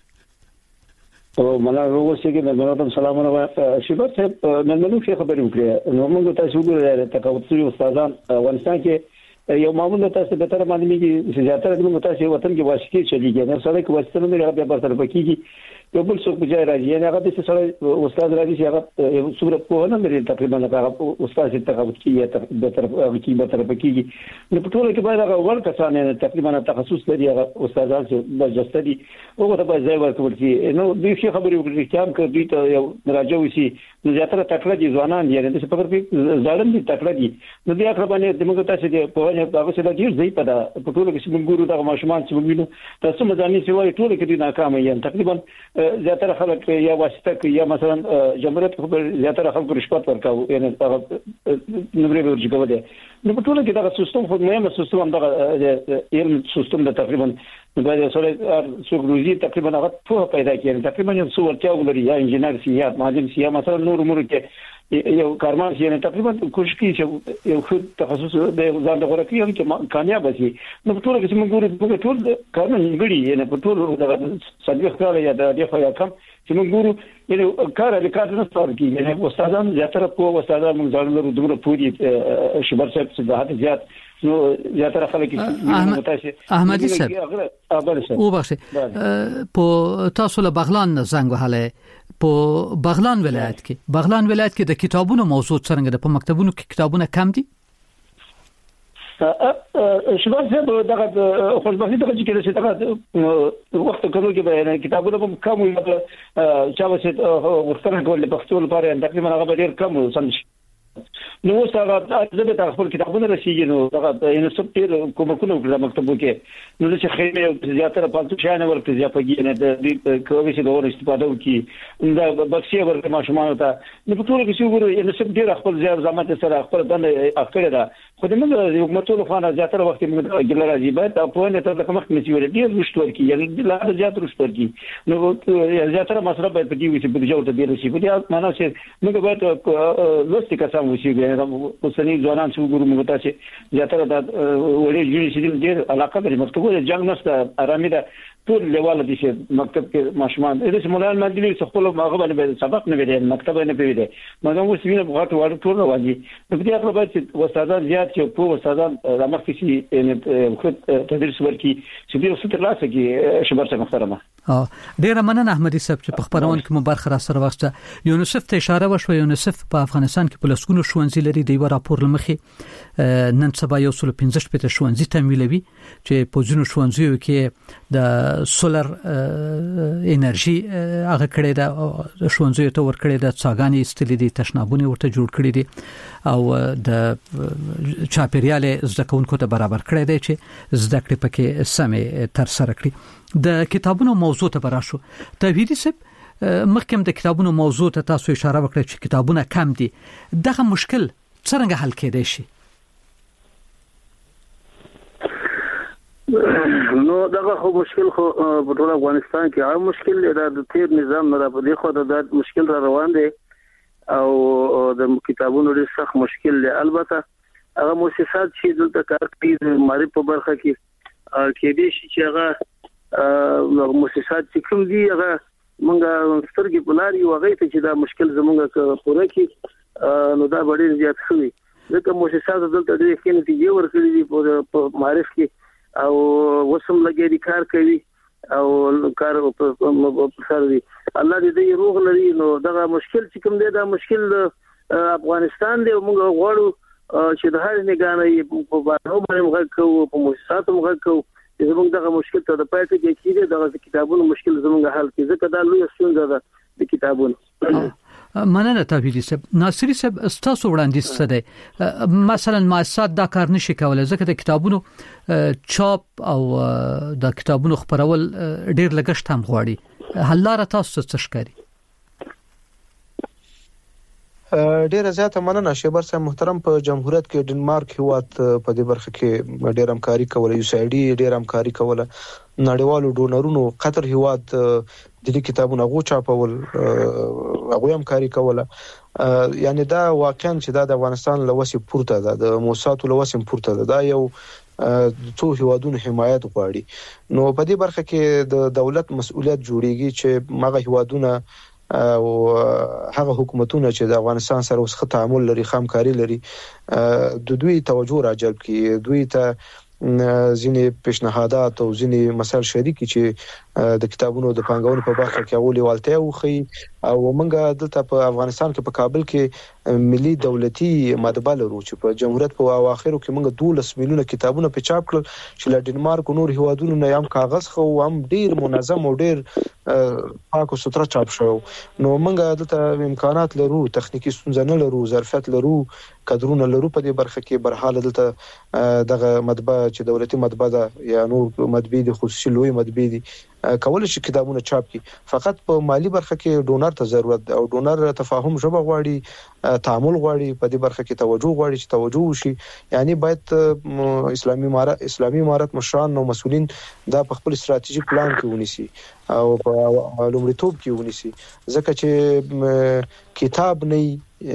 او مننه وروسته کې د نورم سلامونه شبر صاحب. نن نو څه خبرې وکړې؟ نو موږ تاسو وګورئ تکاوتي استادان افغانستان کې یو معمول تاسو به تر باندې میږي چې زیاتره موږ تاسو وطن کې واسطي چلیږي. نو سره کې واسطه نه لري، بیا پر پکېږي یو بل څوک بجای راځي. یعنی هغه د سره استاد راځي چې هغه یو څومره په نه لري تقریبا هغه استاد چې تقاوت کې به تر پکېږي. نو په ټول کې باید هغه ور کسانه تقریبا تخصص لري، هغه استادان چې د جستدي هغه ته باید ځای ورکول شي. نو دوی څه خبرې وکړي چې هم کوي ته یو راځو وسی. نو زیاتره تکړه دي ځوانان دي، یعنی څه فکر کوي ځوانان دي تکړه دي. نو بیا خبره باندې د موږ تاسو د په وجه هغه څه د ډیر ځای په دا په ټول کې موږ ګورو دا ماشومان چې موږ وینو تاسو مزامین چې وایي ټول کې دي ناکام دي. تقریبا زیاتره خلک یا واسطه کوي یا مثلا جمهوریت خبر زیاتره خلک رشوت ورکاو، یعنی هغه نمبر ورجګو دي. نو په ټول کې دا سیستم خو مهمه سیستم هم دا علم سیستم د تقریبا باید سره څوک روزي تقریبا هغه په پیدا کړي. تقریبا یو څو ورتیا ولري، یا انجینر سي یا مهندس سي یا مثلا نور امور کې یو کارمان سي، یعنی تقریبا کوشش کوي چې یو خود تخصص د ځان د غوړه کوي چې کامیاب شي. نو په ټول کې موږ ګورو ټول کارونه غړي، یعنی په ټول د صدیق کار یا د خو یا کم چې موږ ګورو یعنی کار د کار نه ستاره کی. یعنی استادان زیاتره په استادان موږ ځان له دوره پوری شبر صاحب څخه د حد زیات نو زیاتره خلک احمدی صاحب او بخشه په تاسو له بغلان زنګ وهله په بغلان ولایت کې د کتابونو موضوع څنګه ده؟ په مکتبونو کې کتابونه کم دي؟ شباب صاحب دغه خوشبختي دغه چې دغه وخت کولو کې به کتابونه هم کم وي، چا وسه ورته کول په خپل لپاره تقریبا هغه ډیر کم سمج. نو اوس هغه د خپل کتابونه رسیږي. نو دغه انسټیټیوټ کومکونه د مکتبو کې نو چې خیمه زیاتره پالتو شانه ورته ځپږي نه د کومې څه غوړ استفاده وکړي دا بخښي ورته ماشومان ته. نو په ټول کې څو ګورو انسټیټیوټ خپل ځای زمات سره خپل دنه اخره ده. خو د موږ یو مټول خانه زیاتره وخت موږ ګل راځي باید په نه ته کومه مسیول دي رښتور کی، یعنی لا زیات رښتور کی. نو زیاتره مسله باید په دې وسی په جوړ ته دی رسي. په دې معنا چې موږ باید لوستي کسان وسی اوسنی ځوانان چې ګورو موږ ته چې زیاتره د وړي جوړې شي ډېر علاقه لري. مکتبونه جنگ نشته، آرامي ده ټول لیواله دي چې مکتب کې ماشومان د مولانا مدني خپل ماغه باندې سبق نه ویل، مکتب نه پیوي. مګر اوس وینم غاټ وړ ټول رواني. په دې اړه باید چې استادان زیات چې په استادان رامخکې شي خو تدریس ورکي چې دې ستر لاسه کې شبر څخه محترمه. ډیر مننه احمدی صاحب چې په خبرونه کې مو برخه را سره وخته. یونیسف ته اشاره وشو. یونیسف په افغانستان کې په لسګونو ښوونځي لري. د یو راپور لمخې نن سبا یو 15 پته ښوونځي تمویلوي چې په ځینو ښوونځیو کې د سولر انرژي هغه کړي دا ښوونځیو ته ور کړي دا څاګانې استلې دي، تشنابونه ورته جوړ کړي دي او د چاپیریال زده کوونکو ته برابر کړي دي چې زده کړې پکې سمې تر سره کړي. د کتابونو موضوع ته براشو. توحیدی صاحب مخکې د کتابونو موضوع ته تاسو اشاره وکړه چې کتابونه کم دي. دغه مشکل څنګه حل کېدای شي؟ نو دغه خو مشکل خو په ټول افغانستان کې عام مشکل دی د تیر نظام نه په دې خو د مشکل را روان دی او د کتابونو ډېر سخت مشکل دی. البته هغه مؤسسات چې دلته کار کوي د معرفت په برخه کې دي چې هغه مؤسسات چې کوم دي هغه مونږه سترګې بلاري وغه ته چې دا مشکل زمونږه پوره کی نو دا ډېر زیات شوی ځکه مؤسسات دلته ډېر ښه نتیجې ورکړي دي په معرفت کې او وسم لګي کار کوي او کار په سر دي. الله دې روغ لري. نو دا مشکل چې کوم دی دا مشکل افغانستان دی. موږ غواړو چې د هر نگانې په باندې موږ کوو په مؤسساتو موږ کوو زموږ دغه مشکل ته د پاتې کېږي دغه کتابونو مشکل زموږ حل کې ځکه دا لوی ستونزه ده د کتابونو. مننه توحیدی صاحب. ناصری صاحب تاسو وړاندیز څه دی؟ مثلا مؤسسات دا کار نشي کولای ځکه د کتابونو چاپ او د کتابونو خپرول ډیر لګښت هم غواړي. حل لاره تاسو څه ښکاري؟ ډیره زیاته مننه شیبر صاحب محترم. په جمهوریت کې ډنمارک هیواد په دې برخه کې ډیر همکاري کوله، یو سایډي ډیر همکاري کوله، نړیوالو ډونرونو قطر هیواد د دې کتابونو غو چاپول هغه همکاري کوله. یعنی دا واقعا چې دا د افغانستان لوسي پورته ده، د موسساتو لوسي پورته ده، دا یو څو هیوادونو حمایت غواړي. نو په دې برخه کې د دولت مسؤلیت جوړیږي چې ماغه هیوادونه او هغه حکومتونه چې د افغانستان سره اوس ښه تعامل لري، همکاري لري، د دوی توجه راجلب کړي، دوی ته ځینې پیشنهادات او ځینې مسایل شریکي چې د کتابونو د پانګونې په برخه کې اولي والته وخی. او موږ دلته په افغانستان کې په کابل کې ملي دولتي مطبعه لرو چې په جمهوریت په اواخرو کې موږ 12 میلیونه کتابونه په چاپ کړل چې له ډنمارک او نور هیوادونو نه هم کاغذ خو هم ډیر منظم او ډیر پاک او ستر چاپ شو. نو موږ دلته امکانات لرو، تخنیکی ستونزې نه لرو، ظرفیت لرو، کادرونه لرو په دې برخه کې. برحال دلته دغه مطبعه چې دولتي مطبعه ده یا نور مطبعې د خصوصي لوی مطبعې دي کول شي کتابونه چاپ کی. فقط په مالی برخه کې ډونر ته ضرورت ده او ډونر تفاهم ژبه غواړي، تعامل غواړي، په دې برخه کې توجه غواړي چې توجه وشي. یعنی باید اسلامي امارت مشران او مسؤلین دا په خپل استراتیژیک پلان کې ونیسي او په لومړیتوب کې ونیسي ځکه چې کتاب نه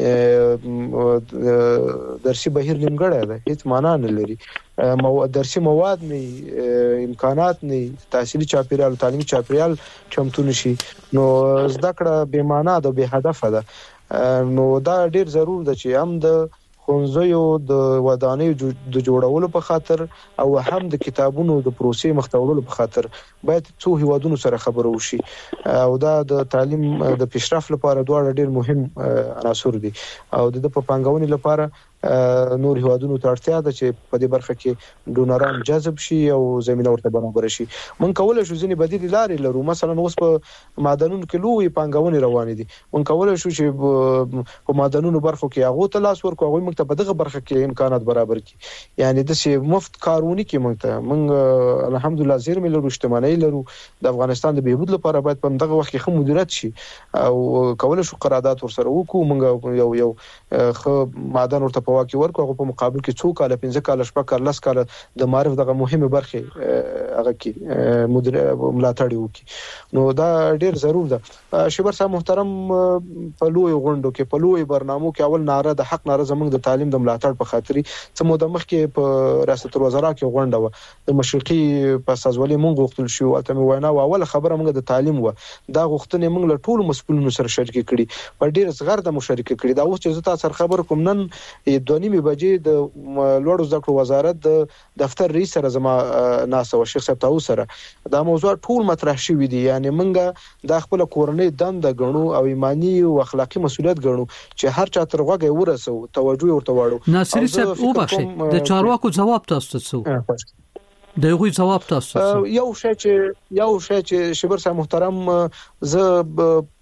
درسي بهیر نیمګړی ده، هیڅ معنا نه لري. درسي مواد نه، امکانات نه، تحصیلي چاپیریال، تعلیمي چاپیریال چمتو نشي، نو زده کړه بې معنا ده، بې هدف ده. نو دا ډیر ضرور ده چې هم د خونځیو د ودانیو د جوړولو په خاطر او هم د کتابونو د پروسې مختورولو په خاطر باید څو هیوادونو سره خبرو وشي او دا د تعلیم د پیشرفت لپاره دواړه ډیر مهم عناصر دي او د په پانګونې لپاره نور هیوادونو ته اړتیا ده چې په دې برخه کې ډونران جذب شي او زمينه ورته برابر شي. مونږ کولای شو ځینې بدیل لارې لرو، مثلا اوس په معدنونو کې لوی پانګونې روانې دي، مونږ کولای شو چې په معدنونو برخو کې هغه ته لاس ورکو، هغه موږ ته په دغه برخه کې امکانات برابر کړي. یعنی د څه مفت کارونه کې مونږ الحمدلله زیرمې لرو، اجتماعي لرو، د افغانستان د بهبود لپاره باید په دغه وخت کې خو مدیریت شي او کولای شو قرارداد ورسره وکړو. مونږ یو خو معدن ورته په واقع ورکو، هغه په مقابل کې 2 کال 15 کال شپه کال 10 کال د معرف دغه مهمه برخه هغه کې مدیر ملاتړ وکړي. نو دا ډیر ضرور ده. شیبر صاحب محترم په لوی غونډو کې په لوی برنامو کې اول ناره د حق ناره زموږ د تعلیم د ملاتړ په خاطر څه مو د مخ کې په ریاست الوزرا کې غونډه و د مشرقي په سازولي مونږ غوښتل شو او ته وینا اوله خبره مونږ د تعلیم و دا غوښتنه مونږ له ټولو مسؤلینو سره شریک کړي، په ډیر صغر د مشارکت کړي. دا اوس چې زه تاسو خبر کوم نن 2:30 بجې د لوړو زده کړو وزارت د دفتر رئیس سره زما ناسو شیخ صاحب تاسو سره دا موضوع ټول مطرح شوې دي. یعنی مونږ د خپل کورنۍ دنده غنو او ایمانی او اخلاقی مسؤلیت غنو چې هر چا تر غوږه ورسو، توجه ورته واړو. ناصری صاحب او بخښه د چارواکو جواب تاسو څه دغه جواب تاسو یو شی چې شبر صاحب محترم زه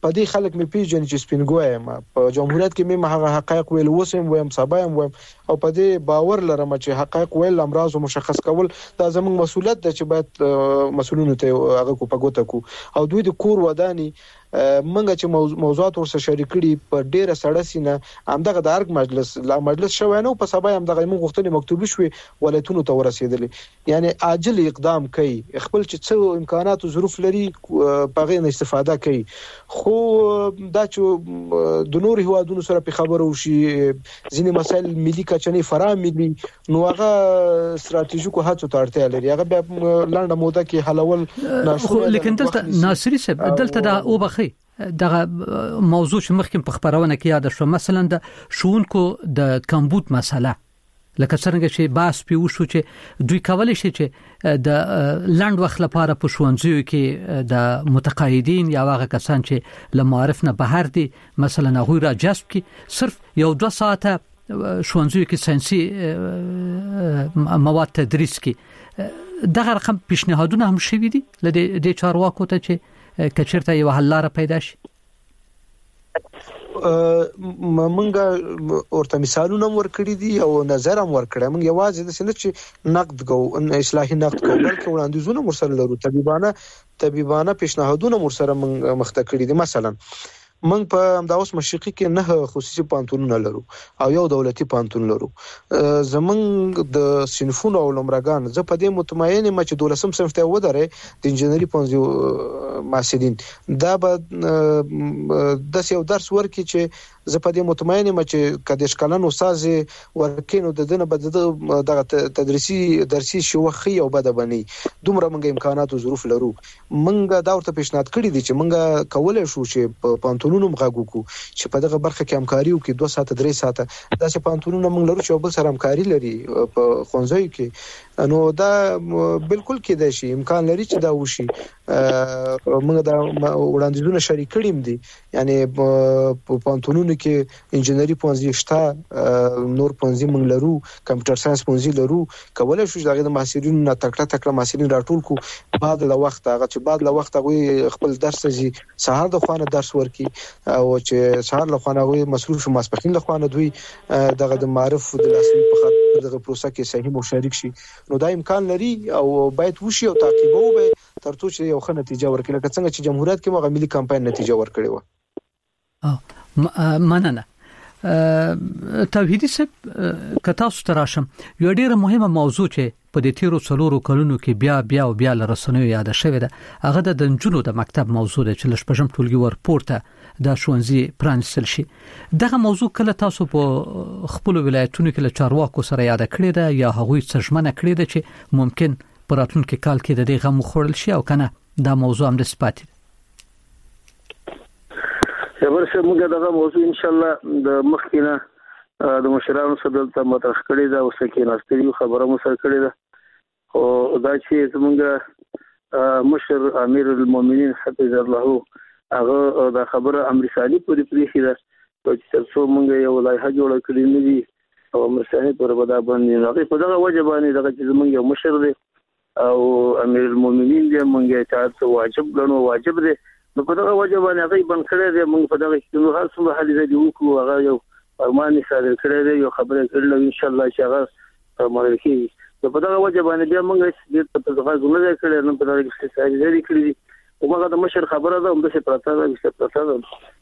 په دې خلک مې پیژنې چې سپینګوی ما په جمهوریت کې مې هغه حقایق ویل وسم وایم سبا هم وایم او په دې باور لرم چې حقایق ویل امراض مشخص کول دا زموږ مسؤلیت ده چې باید مسؤلینو ته هغه کو پګوته کو او دوی د کور ودانی منګه چې موضوعات ورسره شریک کړي په ډیره سړه سینه همدغه د ارګ مجلس شوی نو په سبا همدغه موږ غوښتنې مکتوبي شوې ولایتونو ته ورسېدلې یعنی عاجل اقدام کوي خپل چې څو امکانات او ظروف لري په غیر استفاده کوي خو دا چې د نور هوادونو سره په خبرو شي ځینې مسایل ملي کچنې فراملي نو هغه ستراتیژیکو هڅو ته اړتیا لري هغه بیا لنډه موده کې حلول ناشونی لیکن دلته ناصری صاحب دلته دا او بخي دغه موضوع چې مخکې په خبرونه کې یاد شو مثلا د شونکو د کمبود مسله لکه څنګه چې باس پیو شو چې دوی کولای شي چې د لاند وخت لپاره په شونځیو کې د متقاعدین یا هغه کسان چې له معارف نه بهر دي مثلا هغه را جذب کی صرف یو 2 ساعته شونځیو کې ساينسي مواد تدریس کی دغه رقم پیشنهادونه هم شوي دي د چارواکو ته چې کچرته یو حل لاره پیدا شي منګه ورته مثالونه ورکړي دي او نظر هم ورکړي موږ یوازې د سند چې نقد کو اصلاحي نقد کو بلکې وړاندیزونه مرسل لرو طبيبانه پیشنهادونه مرسره مخته کړي دي مثلا موږ په امداوس مشرقي کې 9 خصوصي پانتونونه لرو او یو دولتي پانتون لرو زمونږ د صنفونو او لمرګان زه په دې مطمئن یم چې 12 صنف ته ودرې د انجنیری پونځي محصلین دا به د یو درس ورکي چې زه په دې مطمئن یم چې کله ښکلن استاد ورکینو د دنه بد دغه درسي شوخي او بد بني دومره موږ امکانات او ظروف لرو موږ دا ورته پیشنهاد کړی دي چې موږ کولای شو چې په پانتونونو مغاګو کو چې په دغه برخه کې همکاري وکړي 2 ساعته 3 ساعته داسې پانتونونه موږ لرو چې بل سره همکاري لري په خونځي کې نو دا بالکل کېدای شي امکان لري چې دا وشي موږ دا وړاندیزونه شریک کړیم دي یعنی په پانتونونو کې انجنیری پونځي شته نور پونځي موږ لرو کمپیوټر ساينس پونځي لرو کولای شو چې د محصلینو نه تکړه محصلین راټول کو بعد له وخت هغه چې بعد له وخت هغه خپل درس زی سهار د خوانه درس ورکي او چې سهار له خوانه هغه مسؤل شو ماسپخین له خوانه دوی دغه د معرف د لاسوي په خاطر دغه پروسه کې صحیح مشارک شي نو دا امکان لري او باید وشي او تعقیبو به ترڅو چې یو ښه نتیجه ورکړي لکه څنګه چې جمهوریت کې موږ ملي کمپاین نتیجه ورکړي و مننه توحیدی صاحب کتا ستراشم یو ډیره مهمه موضوع چې په دې تیرو څلورو کلونو کې بیا لرسنوي یاد شوې ده هغه د جنونو د مکتب موضوع ده چې لشپږم ټولګي ورپورته د شونځي پرانستل شي دغه موضوع کله تاسو په خپل ولایتونو کې له چارواکو سره یاد کړی ده یا هغوی څرمنه کړی ده چې ممکن په راتلونکي کال کې د دې غو خورل شي او کنه دا موضوع هم د سپاتي ورسره موږ دغه موضوع ان شاء الله د مخکینه د مشرانو سره ته مطرح کړی دا اوس کې ناستریو خبره مو سره کړی دا او دا چې زمونږ مشر امیر المؤمنین حفظ الله هغه دا خبره امرسالي پوری پریخي ده چې تاسو مونږ یو لایحه جوړ کړی نه دي او امرسالي پر ودا باندې هغه په دغه وجه باندې دغه چې زمونږ یو مشر دی او امیر المؤمنین دی مونږه اطاعت واجب ګڼو واجب دی نو په دغه وجه باندې هغه بن کړی دی موږ په دغه کې نو هڅه وکړو چې وکړو هغه یو فرمان صادر کړی دی یو خبره کړل ان شاء الله چې هغه فرمان کې په دغه وجه باندې بیا موږ د دغه غوښنه کړل نو په دغه کې څه لري کړی دي او هغه د مشر خبره ده هم د څه پراته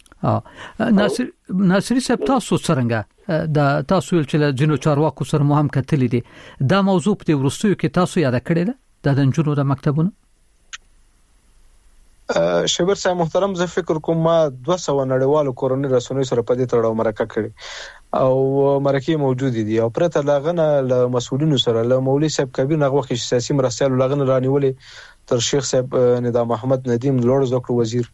ده ناصری صاحب تاسو څنګه د تاسو چې جنو چارواکو سره مهم کتلی دي دا موضوع په ورستیو کې تاسو یاد کړی ده د جنونو د مکتبونو شبیر صاحب محترم زه فکر کوم ما 200 نړیوالو کورونی رسنوي سره په دې تړاو مرکه کړې او مرکه موجود دي او پرته لاغنه له مسؤلینو سره له مولوی صاحب کبیر نغه وخت سیاسي مرستيال لاغنه رانیولې تر شیخ صاحب نظام محمد ندیم لوړ ذکر وزیر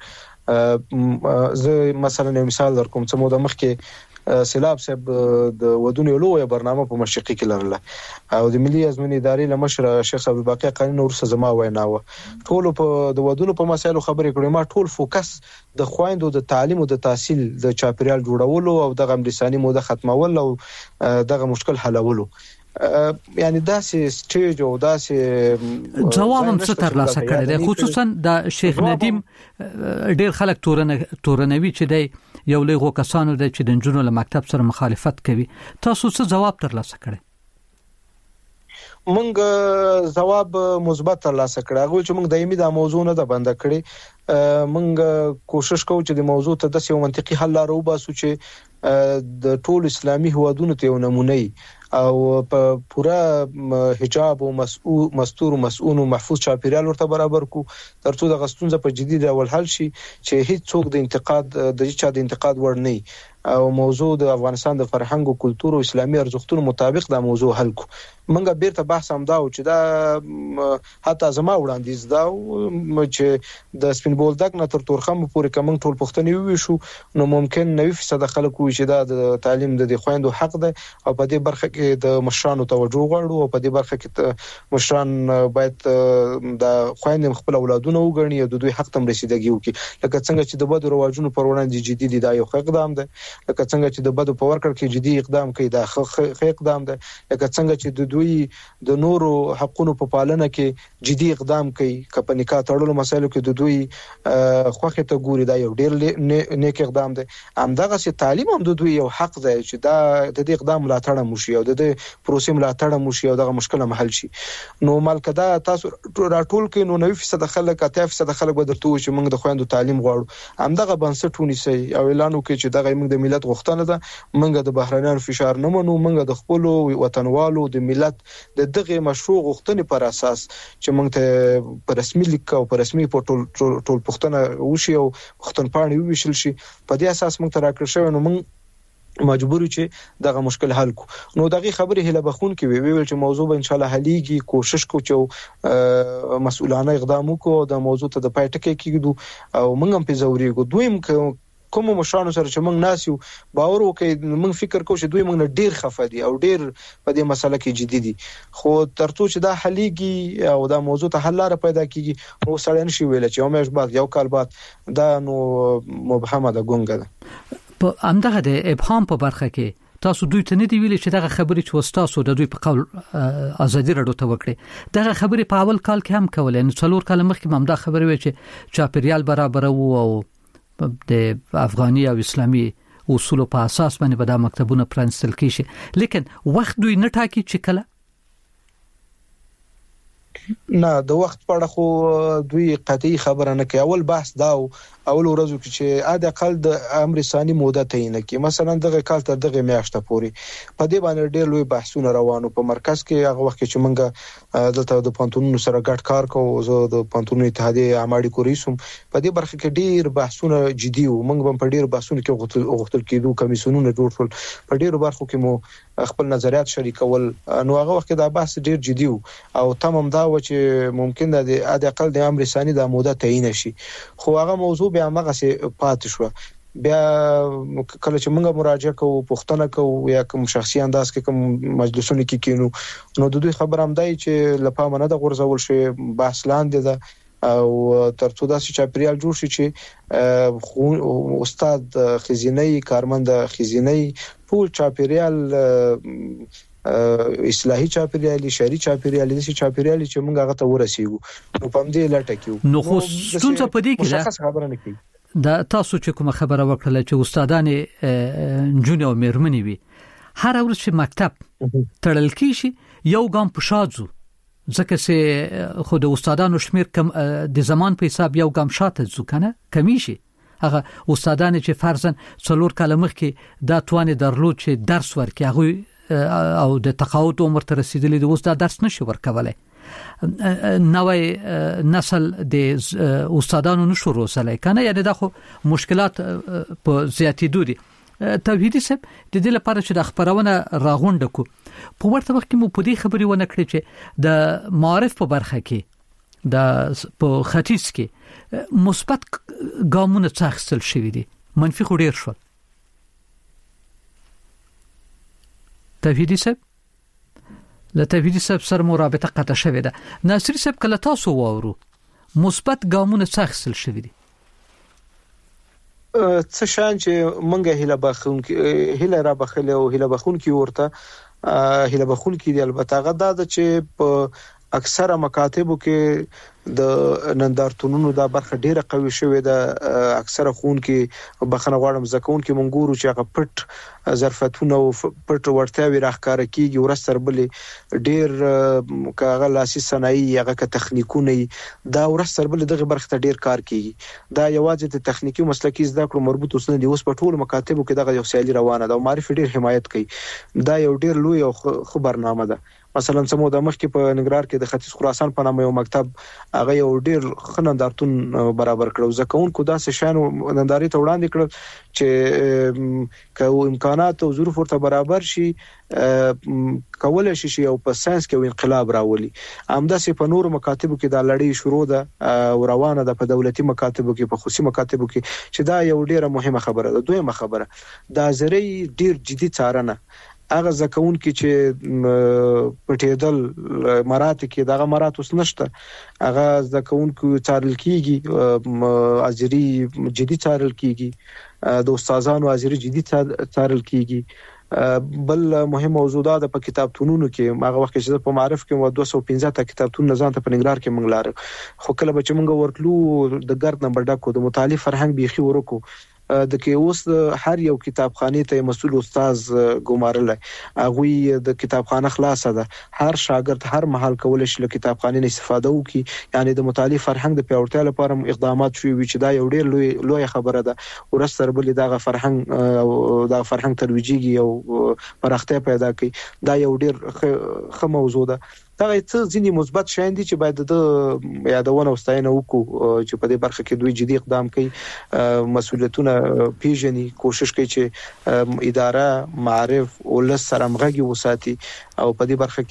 زه مثلا مثال در کوم څه موده مخکې سیلاب صاحب د ودونو لوی برنامه په مشرقي کې لرله او د ملي ازمنې ادارې لمشر شیخ عبد الباقی قانون ورسره زما ویناوه ټول په د ودونو په مسایلو خبرې کړې ما ټول فوکس د خويندو د تعلیم او د تحصیل د چاپیریال جوړولو او د غمرسانی موده ختمول او دغه مشکل حلولو یعنی داسې سټیج او داسې جواب هم څه تر لاسه کړی دی، خصوصا د شیخ ندیم ډیر خلک تورنوي چې دی یو لږه کسانو د چې د جنونو له مکتب سره مخالفت کوي. تاسو څه جواب تر لاسه کړی؟ مونږ جواب مثبت تر لاسه کړی، هغه چې مونږ دایمي دا موضوع نه ده بنده کړی. مونږ کوشش کوو چې د موضوع ته د یو منطقي حل لارو باسو چې د ټول اسلامي هوادونو ته یو نمونه او په پورا حجاب او مستور او مسؤون او محفوظ چاپیریال ورته برابر کو ترڅو د غستونزه په جدي ډول حل شي چې هیڅ څوک د انتقاد د چا د انتقاد وړ نه او موضوع د افغانستان د فرهنګ او کلتور او اسلامي ارزښتونو مطابق دا موضوع حل کو. منګه بیرته بحث هم دا او چې دا حتی زما وړاندیز دا چې د سپین بولدک نه تر تورخم پورې کوم ټول پښتني وي شو نو ممکن 90% خلک وي چې دا د تعلیم د خويندو حق ده او په دې برخه کې د مشرانو توجه غواړو او په دې برخه کې مشران باید د خويندې خپل اولادونه وګڼي او د دوی حق تم رسیدګي وکړي، لکه څنګه چې د بدو رواجونو پر وړاندې جدي دي دا یو اقدام ده، لکه څنګه چې د بدو په ورکړ کې جدي اقدام کوي دا اقدام ده، لکه څنګه چې د دوی د نورو حقوقو په پالنه کې جدي اقدام کوي، کله نکاح تړلو مسایلو کې د دوی خوخه ته ګوري دا یو ډیر نیک اقدام ده. همدغه سي تعلیم هم د دوی یو حق دی چې دا د دې اقدام ملاتړ موشي او د دې پروسې ملاتړ موشي او دغه مشکل حل شي. نو مالکدا تاسو راټول کې نو 90% خلک 80% خلک به درته چې موږ د خويندو تعلیم غواړو، همدغه بنسټ ونیسي او اعلان وکړي چې دغه موږ د ملت غوښتنه ده، موږ د بهرنیانو فشار نه منو، موږ د خپل وطنوالو د ملت د دغه مشروع غوښتنې پر اساس چې موږ ته په رسمي لیک او په رسمي ټول پښتنه وشي او پښتونپاڼې وویشل شي، په دې اساس موږ ته راکړل شوی نو موږ مجبور چې دغه مشکل حل کو. نو دغه خبره هله بخون کې ویل چې موضوع به ان شاء الله حليږي، کوشش کو چې مسؤلانه اقدام وکړو د موضوع ته د پایټکې کېږو او موږ هم په زوري کو دویم کوم مشرانو سره چې موږ ناسیو باور وکړي موږ فکر کوو چې دوی موږ ډیر خفه دي او ډیر په دې مسله کې جدي دي، خو ترڅو چې دا حليږي او دا موضوع ته حل لاره پیدا کیږي نو سړی نشي ویل چې یو میاشت بعد یو کال بعد دا نو مبهمه ده ګونګه ده. په همدغه د ابهام په برخه کې تاسو دوی ته نه دی ویلي چې دغه خبرې چې وستاسو د دوی په قول ازادي راډیو ته وکړي دغه خبرې په اول کال کې هم کولې، نو څلور کال مخکې هم دا خبرې وې چې چاپیریال برابر وو او د افغاني او اسلامي اصولو په اساس باندې به دا مکتبونه پرانستل کیږي، لیکن وخت دوی نه ټاکي چې کله نه د وخت په اړه خو دوی قطعي خبره نه کوي. اول بحث دا اول ورځو کې چې عادي اقل د امر ثاني موده تعین کړي، مثلا دغه کال تر دغه میاشته پورې په دې باندې ډېر لوی بحثونه روانو په مرکز کې هغه وخت چې موږ دلته د پانتونونو سره ګډ کار کوو، زه د پانتونونو اتحادیه عماړي کوریسم په دې برخه کې ډېر بحثونه جدي وو، موږ هم په ډېر بحثونو کې غوښتل کېدو کمیسیونونه جوړ شول، په ډېر برخو کې مو خپل نظریات شریکول، نو هغه وخت دا بحث ډېر جدي وو او تمام دا و چې ممکن د عادي اقل د امر ثاني د موده تعین شي، خو هغه موضوع به هغه سي پاتې شو. بیا کله چې موږ مراجعه کوو پوښتنه کوو یا کوم شخصي انداز کې کوم مجلسونه کې کینو نو د دوی خبر هم دی چې لپاره نه د غورځول شي بحث لاندې ده او ترڅو داسې چاپیریال جوړ شي چې استاد خزینه‌ای کارمند خزینه‌ای ټول چاپیریال اصلاحي چاپیریالي شهري چاپیریالي دي چاپیریالي چې موږ هغه ته ورسېږو نو پم دې لټه کیو. نو خو ستونزه پدې کې مشخص خبره نه کوي دا تاسو چې کومه خبره وکړه چې استادان جون او مېرمنې وي هر ورځ چې مکتب تړل کیږي یو ګام په شاځو ځکه چې خو د استادانو شمیر کم د زمان په حساب یو ګام شاته ځو کنه کمی شي، هغه استادان چې فرضاً څلور کال مخکې دا توان درلود چې درس ورکړي هغه او د تقاعد عمر ته رسیدلی د اوس دا درس نشي ورکولای، نوې نسل د استادانو نشو روسلای کنه، یعنی دا خو مشکلات په زیاتېدو دي. توحیدی صاحب د دې لپاره چې د خبرونه راغونډ کو په ورته وخت کې مو په دې خبرې ونه کړی چې د معارف په برخه کې د په ختیځ کې مثبت ګامونه څخل شوی دي، منفي خو ډیر شول. توحیدی صاحب له توحیدی صاحب سره مو رابطه قطع شوې ده. ناصری صاحب کله تاسو وورو مثبت ګامونه څخل شوی دي څه شان چې منګه هله بخون کې هله را بخله او هله بخون کې ورته هله بخون کې دی. البته غدا د چې په اکثره مکاتبو کې د نندارتونونو دا برخه ډیره قوي شوې ده. اکثره خون کې بخنه غواړم زکون کې منګورو چې هغه پټ ظرفتونه او پټ ورتاوي راخکاره کیږي ورستر بلې ډیر کاغه لاسي صنایي هغه تخنیکونه دا ورستر بلې دغه برخه ته ډیر کار کیږي. دا یوازې د تخنیکی مسلکی زده کړو مربوط اوس نه دی. اوس په ټولو مکاتبو کې دغه یو سیالي روانه ده او معرفي ډیر حمایت کوي. دا یو ډیر لوی او خبرنامه ده. مثلا سمو د مخکې په ننګرهار کې د ختیځ خراسان په نامه یو مکتب هغه یو ډیر خنندارتون برابر کړو. ځکهونکو داسې شان ننداري ته وړاندې کړل چې که امکانات او ظروف ورته برابر شي کولای شي او په ساينس کې انقلاب راولي. همداسې په نورو مکاتبو کې دا لړۍ شروع ده او روانه ده په دولتي مکاتبو کې په خصوصي مکاتبو کې چې دا یو ډیره مهمه خبره ده. دویمه خبره دا زری ډیر جدي څارنه هغه ځکهون کې چې پټېدل مراتب کې دغه مراتب اوس نشته. هغه ځکهون کې څارل کیږي اجري جدي څارل کیږي د استادانو اجري جدي څارل کیږي. بل مهم موضوع ده په کتابتونونو کې هغه وخت چې په معرف کې 215 تا کتابتون نظام ته په ننګرهار کې منګلار خو کله به چې موږ ورتلو د ګرد نمبر ډکو د مطالعه فرهنګ بيخي ورکو د کې اوس هر یو کتابخانه ته مسؤل استاد ګمارل هغه د کتابخانه خلاصه ده. هر شاګرد هر محل کولای شي له کتابخانه استفاده وکړي. یعنی د مطالعه فرهنګ د پیاوړتیا لپاره اقدامات شوي چې دا یو ډیر لوی خبره ده. ورسره بل دغه فرهنګ او د فرهنګ ترویجي او پراختیا پیدا کوي. دا یو ډیر ښه موضوع ده. دا څه ځینی مثبت شاین دي چې باید د یادونه واستاینه وکړو چې په دې برخه کې دوی جدي اقدام کوي. مسؤلیتونه پیژني کوشش کوي چې اداره معرف ولس سره همغږي وساتي او په دې برخه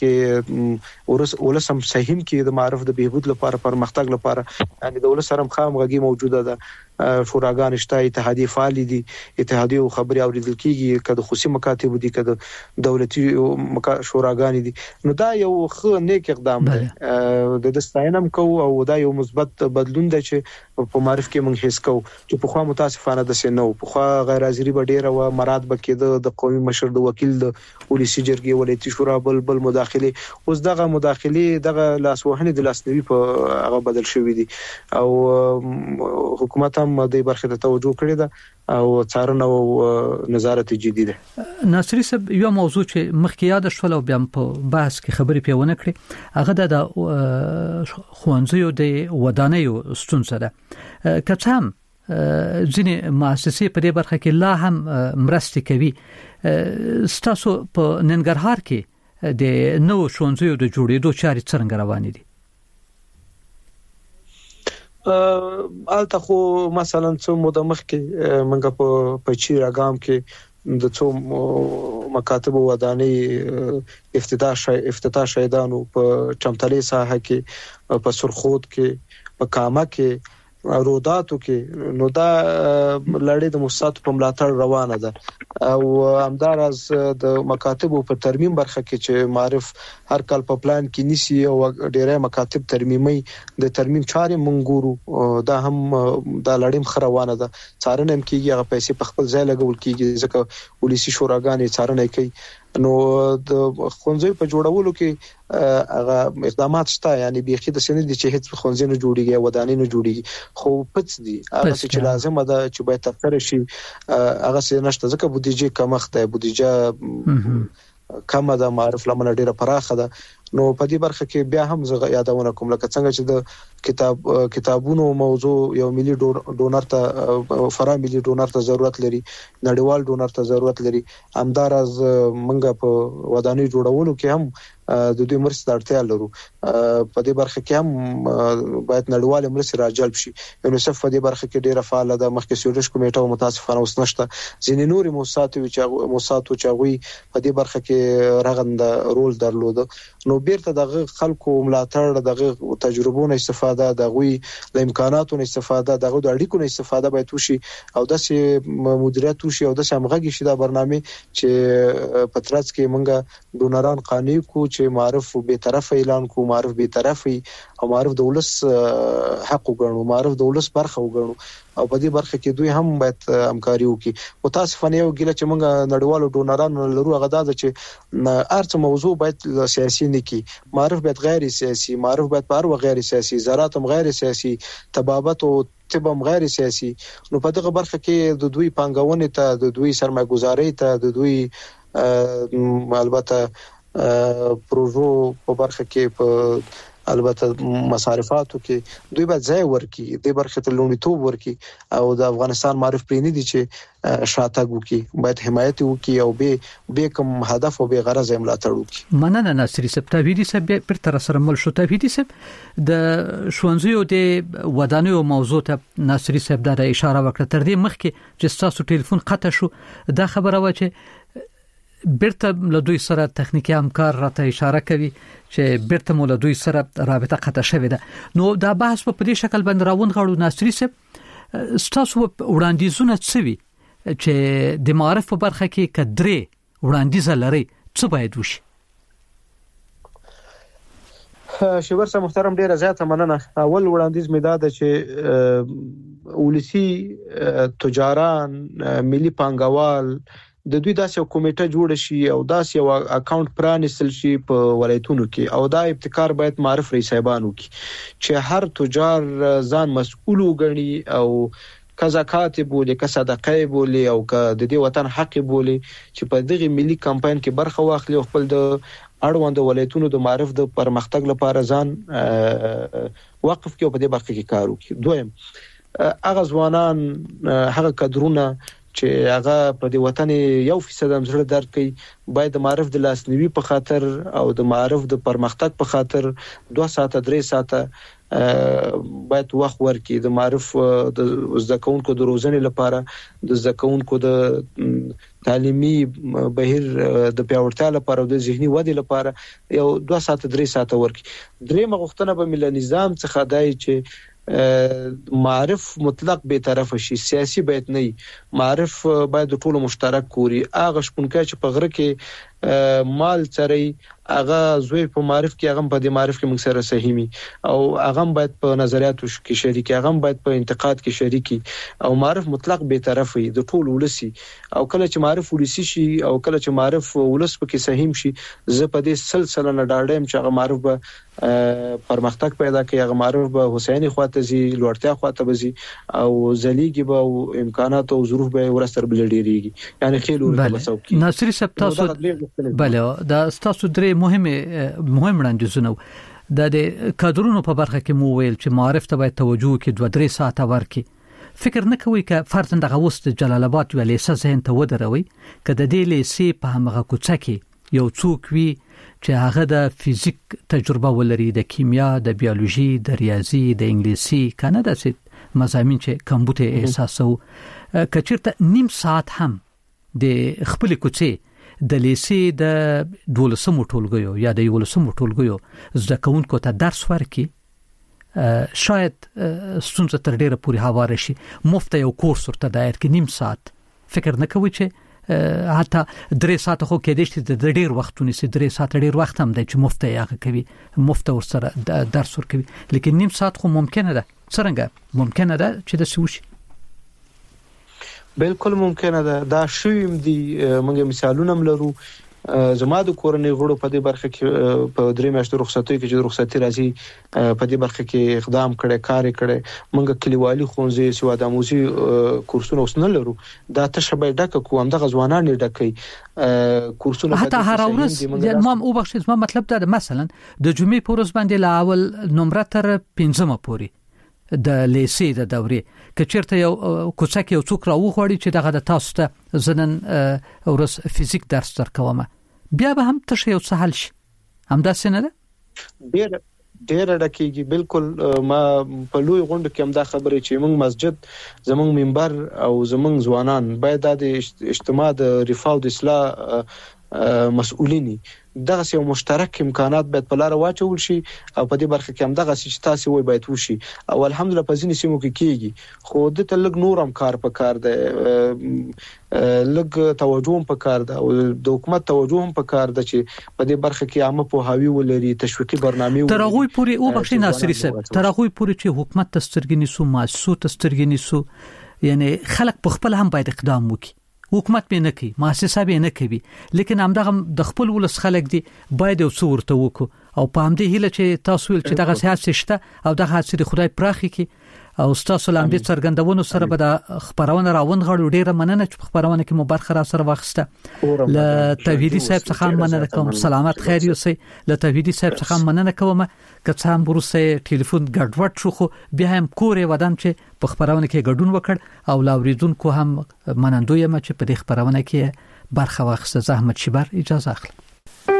کې ولسم سهم کې د معرف د بهبود لپاره پرمختګ لپاره یعنی د ولس سره همغږي موجوده ده. شوراګان شته اتحادیه فعال دي. اتحادیه خبري اوریدل کیږي کله خصوصي مکاتب دي کله دولتي شوراګان دي. نو دا یو ښه نیک اقدام دی د دستاینم کو او دا یو مثبت بدلون دی چې په معرف کې موږ هیڅ کو چې په خوا متاسفانه د سينو په خوا غیر حاضری ډیره و مراد بکې د قومي مشر د وکیل د پولیسي جرګې ولایتي شورا بل مداخله اوس دغه مداخله دغه لاسوهنه د لاسنوي په هغه بدل شوې دي او حکومت هم د برخه ته توجه کړې ده او څارنه او نظارت جدي ده. ناصری صاحب یو موضوع چې مخکې یاد شول او بیا په بحث کې خبرې پیونه کړې هغه د خوانزیو د ودانیو ستونزه ده. که هم ځینې مؤسسې په دې برخه کې لا هم مرستې کوي. ستاسو په ننګرهار کې د نو ښوونځیو د جوړېدو چارې څنګه روانې دي؟ الته خو مثلا څو موده مخکې موږ په چیراګام کې د څو مکاتب ودانۍ افتتاح شهیدانو په چمتلې ساحه کې په سرخود کې په کامه کې روداتو کې نو دا لړۍ د موسسات په ملاتړ روانه ده او همدار از د مکاتبو په ترمیم برخه کې چې معرف هر کال په پلان کې نيسي او ډېرې مکاتب ترمیمي د ترمیم چارې منګورو دا هم د لړۍ خروانه ده. څارنه هم کیږي هغه پیسې په خپل ځای لګول کیږي ځکه پولیسي شوراګانې څارنه کوي. نو د خونځي په جوړولو کې هغه اقدامات شته یعنی بيخي د سند چې هیڅ خونځي نه جوړیږي ودانۍ نه جوړیږي خو پڅ دي هغه چې لازم ده چې باید تفکر شي هغه څه نشته ځکه بودیجه کمښت ده بودیجه کم ده معرف لمنه ډیره پراخه ده. نو په دې برخه کې بیا هم زه یادونه کوم لکه څنګه چې د کتابونو موضوع یو ملي ډونر ته فرا ملي ډونر ته ضرورت لري نړیوال ډونر ته ضرورت لري همدار از منګه په ودانۍ جوړولو کې هم د دوی مرسته اړتیا لرو. په دې برخه کې هم باید نړیوال مرسته راجلب شي. یونیسف په دې برخه کې ډیره فعال ده مخکې سویډش کمیټه متاسفانه اوس نشته. ځینې نوري موسسات چې غوي په دې برخه کې رغند رول درلود. نو بیرته دغه خلکو ملاتړ دغه تجربو نه استفاده دغه د امکاناتو نه استفاده دغه د اړیکو نه استفاده باید وشي او داسې مدیریت وشي او داسې همغږي شي دا برنامه چې پترڅ کې مونږه ډونران قانوني کو چې معرف به طرف اعلان کو معرف به طرفي او معرف د ولس حق وګڼو معرف د ولس برخه وګڼو او په دې برخه کې دوی هم باید همکاري وکړي. متاسفانه یو ګیله چې موږ نړیوالو ډونرانو لرو هغه دا چې ارڅ موضوع باید سیاسي نه کی، معرف باید غیر سیاسي، معرف باید پر غیر سیاسي، زراعت هم غیر سیاسي، طبابت او طب هم غیر سیاسي. نو په دغه برخه کې د دوی پانګونې ته، د دوی سرمایه‌ګذاري ته، د دوی البته پروژو په برخه کې په البته مصارفاتو کې دوی باید ځای ورکړي، د برخه ته لومړیتوب ورکړي او د افغانستان معرف پرې نه دي چې شاته وکړي، باید حمایت وکړي او به کوم هدف او به غرض ملاتړ وکړي. مننه ناصری صاحب. توحیدی صاحب پر تر سره مل شو. توحیدی صاحب د شونځیو د ودانیو موضوع ته ناصری صاحب دا اشاره وکړه. تر دې مخکې چې تاسو ټلیفون قطع شو دا خبره و چې بیرته له دوی سره تخنیکی همکار راته اشاره کوي چې بیرته مو له دوی سره رابطه قطع شوې ده. نو دا بحث په دې شکل باندې راوند غړو. ناصری صاحب تاسو وړاندیزونه څه وي چې د معرف په برخه کې کډري وړاندیز لري څه باید وشي؟ شوبر صاحب محترم ډیره زیاته مننه. اول وړاندیز مې دا ده چې ولسی تجاران، ملي پانګوال د دوی داسې کمیټه جوړ شي او داسې یو اکاونټ پرانیستل شي په ولایتونو کې او دا ابتکار باید معرف رئیس صاحبانو کې چې هر تجار ځان مسؤل وګڼي او کزاکات بولی، که صدقه بولی او که د دې وطن حق بولی چې په دغه ملي کمپاین کې برخه واخلي او خپل د اړوند ولایتونو د معرف د پرمختګ لپاره ځان وقف کړي او په دې برخه کې کار وکړي. دویم هغه ځوانان، هغه کادرونه چې هغه په دې وطن 1% هم زړه درک کوي باید د معرف د لاسنیوي په خاطر او د معرف د پرمختګ په خاطر 2 ساعته 3 ساعته باید وخت ورکړي د معرف د زکونکو د روزنې لپاره، د زکونکو د تعلیمي بهیر د پیاوړتیا لپاره او د ذهني ودې لپاره یو 2 ساعته 3 ساعته ورکړي. درېمه غوښتنه به مل نظام څخه دای چې معرف مطلق به طرف شي، سیاسي باید نه، معرف باید ټول مشترک کوري. هغه شپونکه چې په غره کې مال چري هغه زوی په معرف کې هغه په دې معرف کې موږ سره سهمي او هغه باید په نظریاتو کې شریک، هغه باید په انتقاد کې شریک او معرف مطلق به طرف وي د ټول ولسی. او کله چې معرف ولسی شي او کله چې معرف ولس په کې سهم شي زه په دې سلسله نه ډاډم چې هغه معرف به پرمختګ پیدا کوي، هغه معرف به حسیني خواته زی، لوړتیا خواته بزي او زلیږي به او امکانات او ظروف به ورسره بلډيريږي. یعنی خېل ورته وسو. ناصری صاحب تاسو بله دا تاسو درې مهم وړاندیزونه د کادرونو په برخه کې مو ویل چې معرف ته باید توجه کې 2-3 ساعته ورکړي. فکر نه کوي ک فرض دغه وست جلال آباد ویلې ذهن ته ودروي ک د دې لیسې په همغه کوڅه کې یو څوک وي چې هغه د فزیک تجربه ولري، د کیمیا، د بیولوژي، د ریاضي، د انګلیسي، کنه د مضامین چې کمبوټه احساسو کچیرته نیم ساعت هم د خپل کوڅه د لیسې د 12 ټولګیو یا د 11 ټولګیو زده کوونکو ته درس ورکړي شاید ستونزه تر ډیره پورې هواره شي. مفت یو کورس ورته دایر کې نیم ساعت. فکر نه کوي چې حتی 3 ساعت خو کې دشت د ډیر وختونه سي 3 ساعت ډیر وخت هم دی چې مفت یې کوي، مفت ورسره درس ورکوي، لیکن نیم ساعت خو ممکنه ده. څنګه ممکنه ده چې د سوشي؟ بالکل ممکنه ده. دا شویم دي موږ مثالونه ملرو. زما د کورنۍ غړو په دې برخه کې په 3 میاشتو رخصتۍ کې چې رخصتي راځي په دې برخه کې اقدام کړي، کار کړي. موږ کلیوالي خونځي سواد آموزي کورسونه وسنه لرو. دا تشبه ډکه کوم دغه ځوانان ډکې کورسونه حتی هر ورځ ما او بخښه. ما مطلب دا مثلا د جمعې په ورځ باندې لا اول نمبر تر 5مه پورې د لیسې د دورې کچیرته یو کوڅه کې یو څوک راوغوړي چې دغه د تاسو ته زنن ورځ فزیک درس درکوم بیا به هم تشه یو سهل شي. هم دا څنګه ده؟ ډېر ډکیږي. بالکل ما په لوی غونډه کې هم دا خبره چې موږ مسجد زموږ منبر او زموږ ځوانان باید د اجتماع د رفاه او د اصلاح مسؤلینی دغه یو مشترک امکانات باید په لار واچول شي او په دې برخه کې هم دغه چې تاسو وای باید وشي او الحمدلله په ځینې سیمو کې کیږي خو د تلګ نور هم کار په کار ده لګ توجه هم په کار ده او د حکومت توجه هم په کار ده چې په دې برخه کې عامه په هاوی ولري تشویقي برنامه تر هغه پورې او بخښي ناصری صاحب تر هغه پورې چې حکومت تسترګنی سو مؤسسو تسترګنی سو یعنی خلک په خپل هم باید اقدام وکړي حکومت به نه کوي مؤسسه به نه کوي لیکن همدغه د خپل ولس خلک دي باید یو څو ورته وکړو او په همدې هیله چې تاسو ول چې دغه سیاست شته او دغه حادثه د خدای پراخي کی او تاسو لاندې څرګندونو سره به د خبرونه راوند غړو ډیره مننه چې خبرونه کې مو برخه را سره واخسته ل توحیدی صاحب څخه مننه کوم سلامت خیر یوسي ل توحیدی صاحب څخه مننه کوم که څه هم ورسره ټلیفون ګډوډ شو خو بیا هم کورې ودان چې په خبرونه کې ګډون وکړ او لاوریدونکو هم منندوی ما چې په دې خبرونه کې برخه واخسته زحمت شبر اجازه اخلم